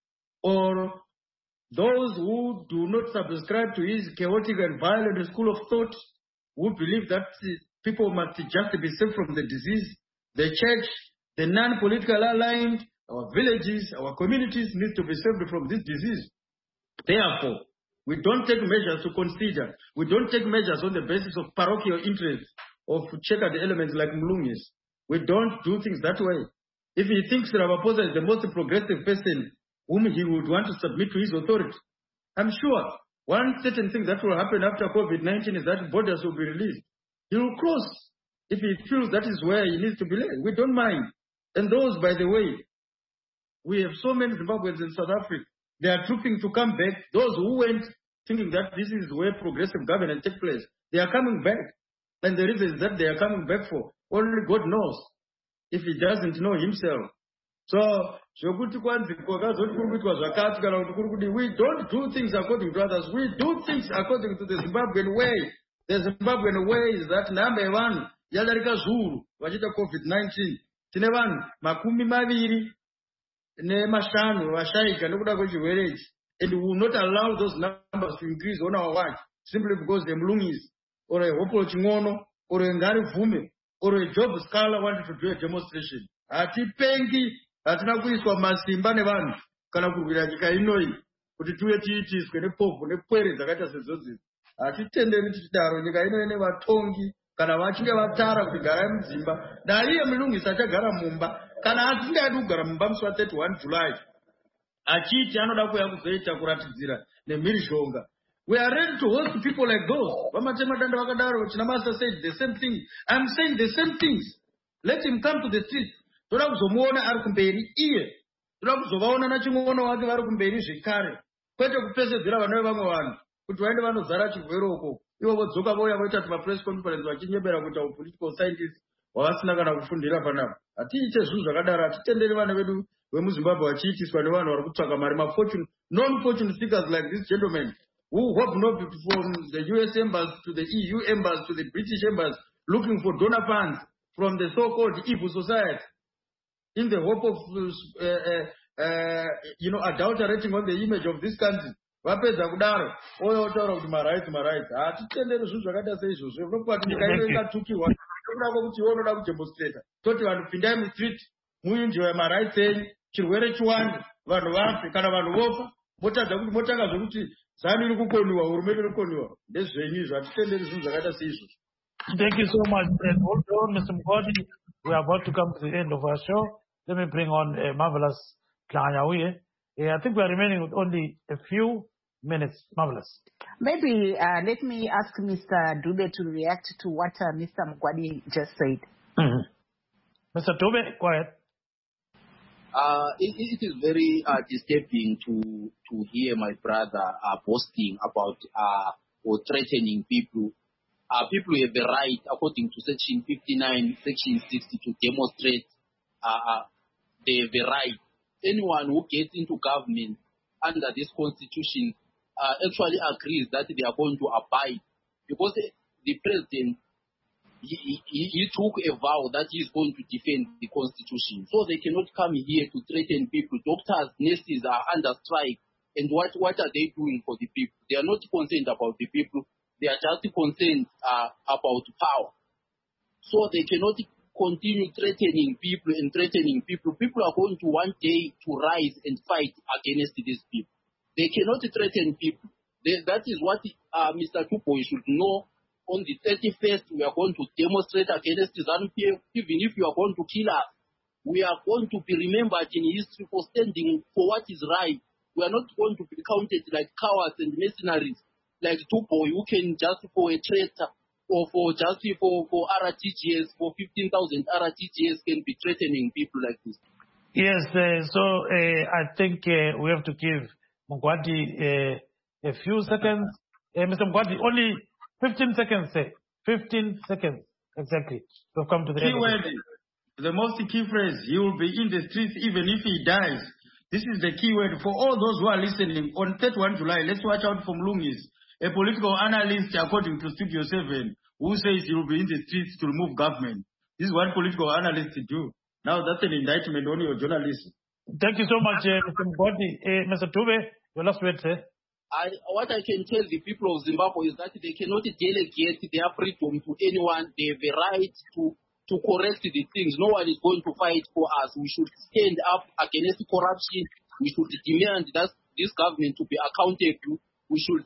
or those who do not subscribe to his chaotic and violent school of thought, who believe that people must just be saved from the disease, the church, the non-political aligned, our villages, our communities need to be saved from this disease. Therefore, we don't take measures to consider. We don't take measures on the basis of parochial interest or to check out the elements like Mlungis. We don't do things that way. If he thinks Ramaphosa is the most progressive person whom he would want to submit to his authority, I'm sure one certain thing that will happen after COVID-19 is that borders will be released. He will cross if he feels that is where he needs to be led. We don't mind. And those, by the way, we have so many Zimbabweans in South Africa. They are trooping to come back. Those who went thinking that this is where progressive governance takes place, they are coming back. And the reason is that they are coming back for, only God knows, if he doesn't know himself. So, we don't do things according to others. We do things according to the Zimbabwean way. The Zimbabwean way is that number one, yadarika zuru, vachita COVID-19. Tine vanhu makumi maviri nemashanu vashaika nekuda kwechirwere ichi, and we will not allow those numbers to increase on our watch simply because the Mlungis or a Hopolo Chingono or a Ngari Vume or a Job Scholar wanted to do a demonstration. Atipengi atina kuiswa masimba nevanhu kana kurwira nyika inoi kuti tuve tiitiswe nepofu nepwere dzakaita sedzodzi. Hatitenderi tichidaro, nyika ino ine vatongi kana vachinge vatara kuti garai mudzimba. Daiye Mlungisi achagara mumba kana asingadi kugara mumba musi wa31 July achiti anoda kuuya kuzoita kuratidzira nemhirishonga. We are ready to host people like those. Vamatema Danda Vakadaro, Chinamasa said the same thing. I'm saying the same things. Let him come to the street. Toda kuzomuona ari kumberi iye. Toda kuzovaona nachingoona wake vari kumberi zvekare. Kwete kupesedzera vana vevamwe vanhu kuti vaende vanozara chirwere uko. Ivo vodzoka vouya voita press conference vachinyebera kuita political scientist wavasina kana kufundira panapa. Hatiite zvinhu zvakadaro, hatitenderi vana vedu vemuZimbabwe vachiitiswa nevanhu vari kutsvaka mari, non-fortune seekers like this gentleman who hope not from the US embassy to the EU embassy to the British embassy looking for donor funds from the so-called evil society in the hope of adulterating on the image of this country. Vapedza kudaro oyo otaura kuti marights hatitenderi zvinhu zvakaita seizvozvo. Inokuva kuti nyika ino ikatukirwa nekuda kwokuti iwo unoda kudemonstrata toti vanhu pindai mustreet muinjoya marights enyu, chirwere chiwande, vanhu vafe. Kana vanhu vofa motadza kuti motanga zvokuti zanu iri kukoniwa, hurumende iri kukoniwa. Ndezvenyu izvo, hatitenderi zvinhu zvakaita seizvozvo. Thank you so much. And hold on, Mr. Mgwadi. We are about to come to the end of our show. Let me bring on Marvelous Klanyahuye. I think we are remaining with only a few minutes. Marvelous. Maybe let me ask Mr. Dube to react to what Mr. Mgwadi just said. Mm-hmm. Mr. Dube, go ahead. It is very disturbing to hear my brother boasting about or threatening people. People have the right, according to Section 59, Section 60, to demonstrate the right. Anyone who gets into government under this constitution actually agrees that they are going to abide, because the president, he took a vow that he is going to defend the constitution. So they cannot come here to threaten people. Doctors, nurses are under strike. And what are they doing for the people? They are not concerned about the people. They are just concerned about power. So they cannot continue threatening people and threatening people. People are going to one day to rise and fight against these people. They cannot threaten people. That is what Mr. Tupoy should know. On the 31st, we are going to demonstrate against ZANU-PF. Even if you are going to kill us, we are going to be remembered in history for standing for what is right. We are not going to be counted like cowards and mercenaries, like Tupoy, who can just for a traitor or for just for RTGS, for 15,000 RTGS can be threatening people like this. Yes, I think we have to give Mgwadi a few seconds. Mr. Mgwadi, only 15 seconds, 15 seconds, exactly. We've come to the end. The most key phrase, he will be in the streets even if he dies. This is the key word for all those who are listening. On 31 July, let's watch out for Mlungis, a political analyst, according to Studio 7, who says he will be in the streets to remove government. This is what political analysts do. Now that's an indictment on your journalism. Thank you so much, Mr. Mgwadi. Mr. Tube, your last word, sir. What I can tell the people of Zimbabwe is that they cannot delegate their freedom to anyone. They have a right to correct the things. No one is going to fight for us. We should stand up against corruption. We should demand that this government to be accountable. We should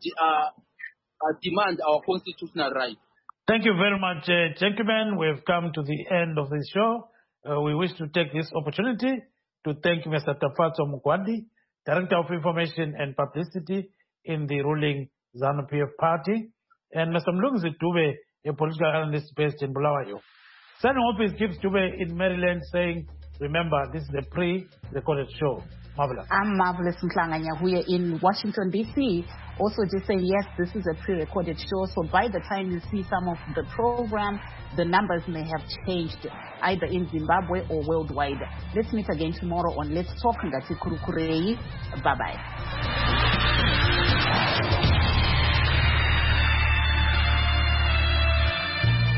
demand our constitutional right. Thank you very much, gentlemen. We've come to the end of the show. We wish to take this opportunity to thank Mr. Tafatso Mgwadi, Director of Information and Publicity in the ruling ZANU-PF party, and Mr. Mlungisi Dube, a political analyst based in Bulawayo. Signing off is Gibbs Dube in Maryland saying, remember, this is a pre-recorded show. Marvelous. I'm Marvelous Mklanganyahuye in Washington, D.C. Also just saying, yes, this is a pre-recorded show, so by the time you see some of the program, the numbers may have changed, either in Zimbabwe or worldwide. Let's meet again tomorrow on Let's Talk Ngati Kurukurei. Bye-bye.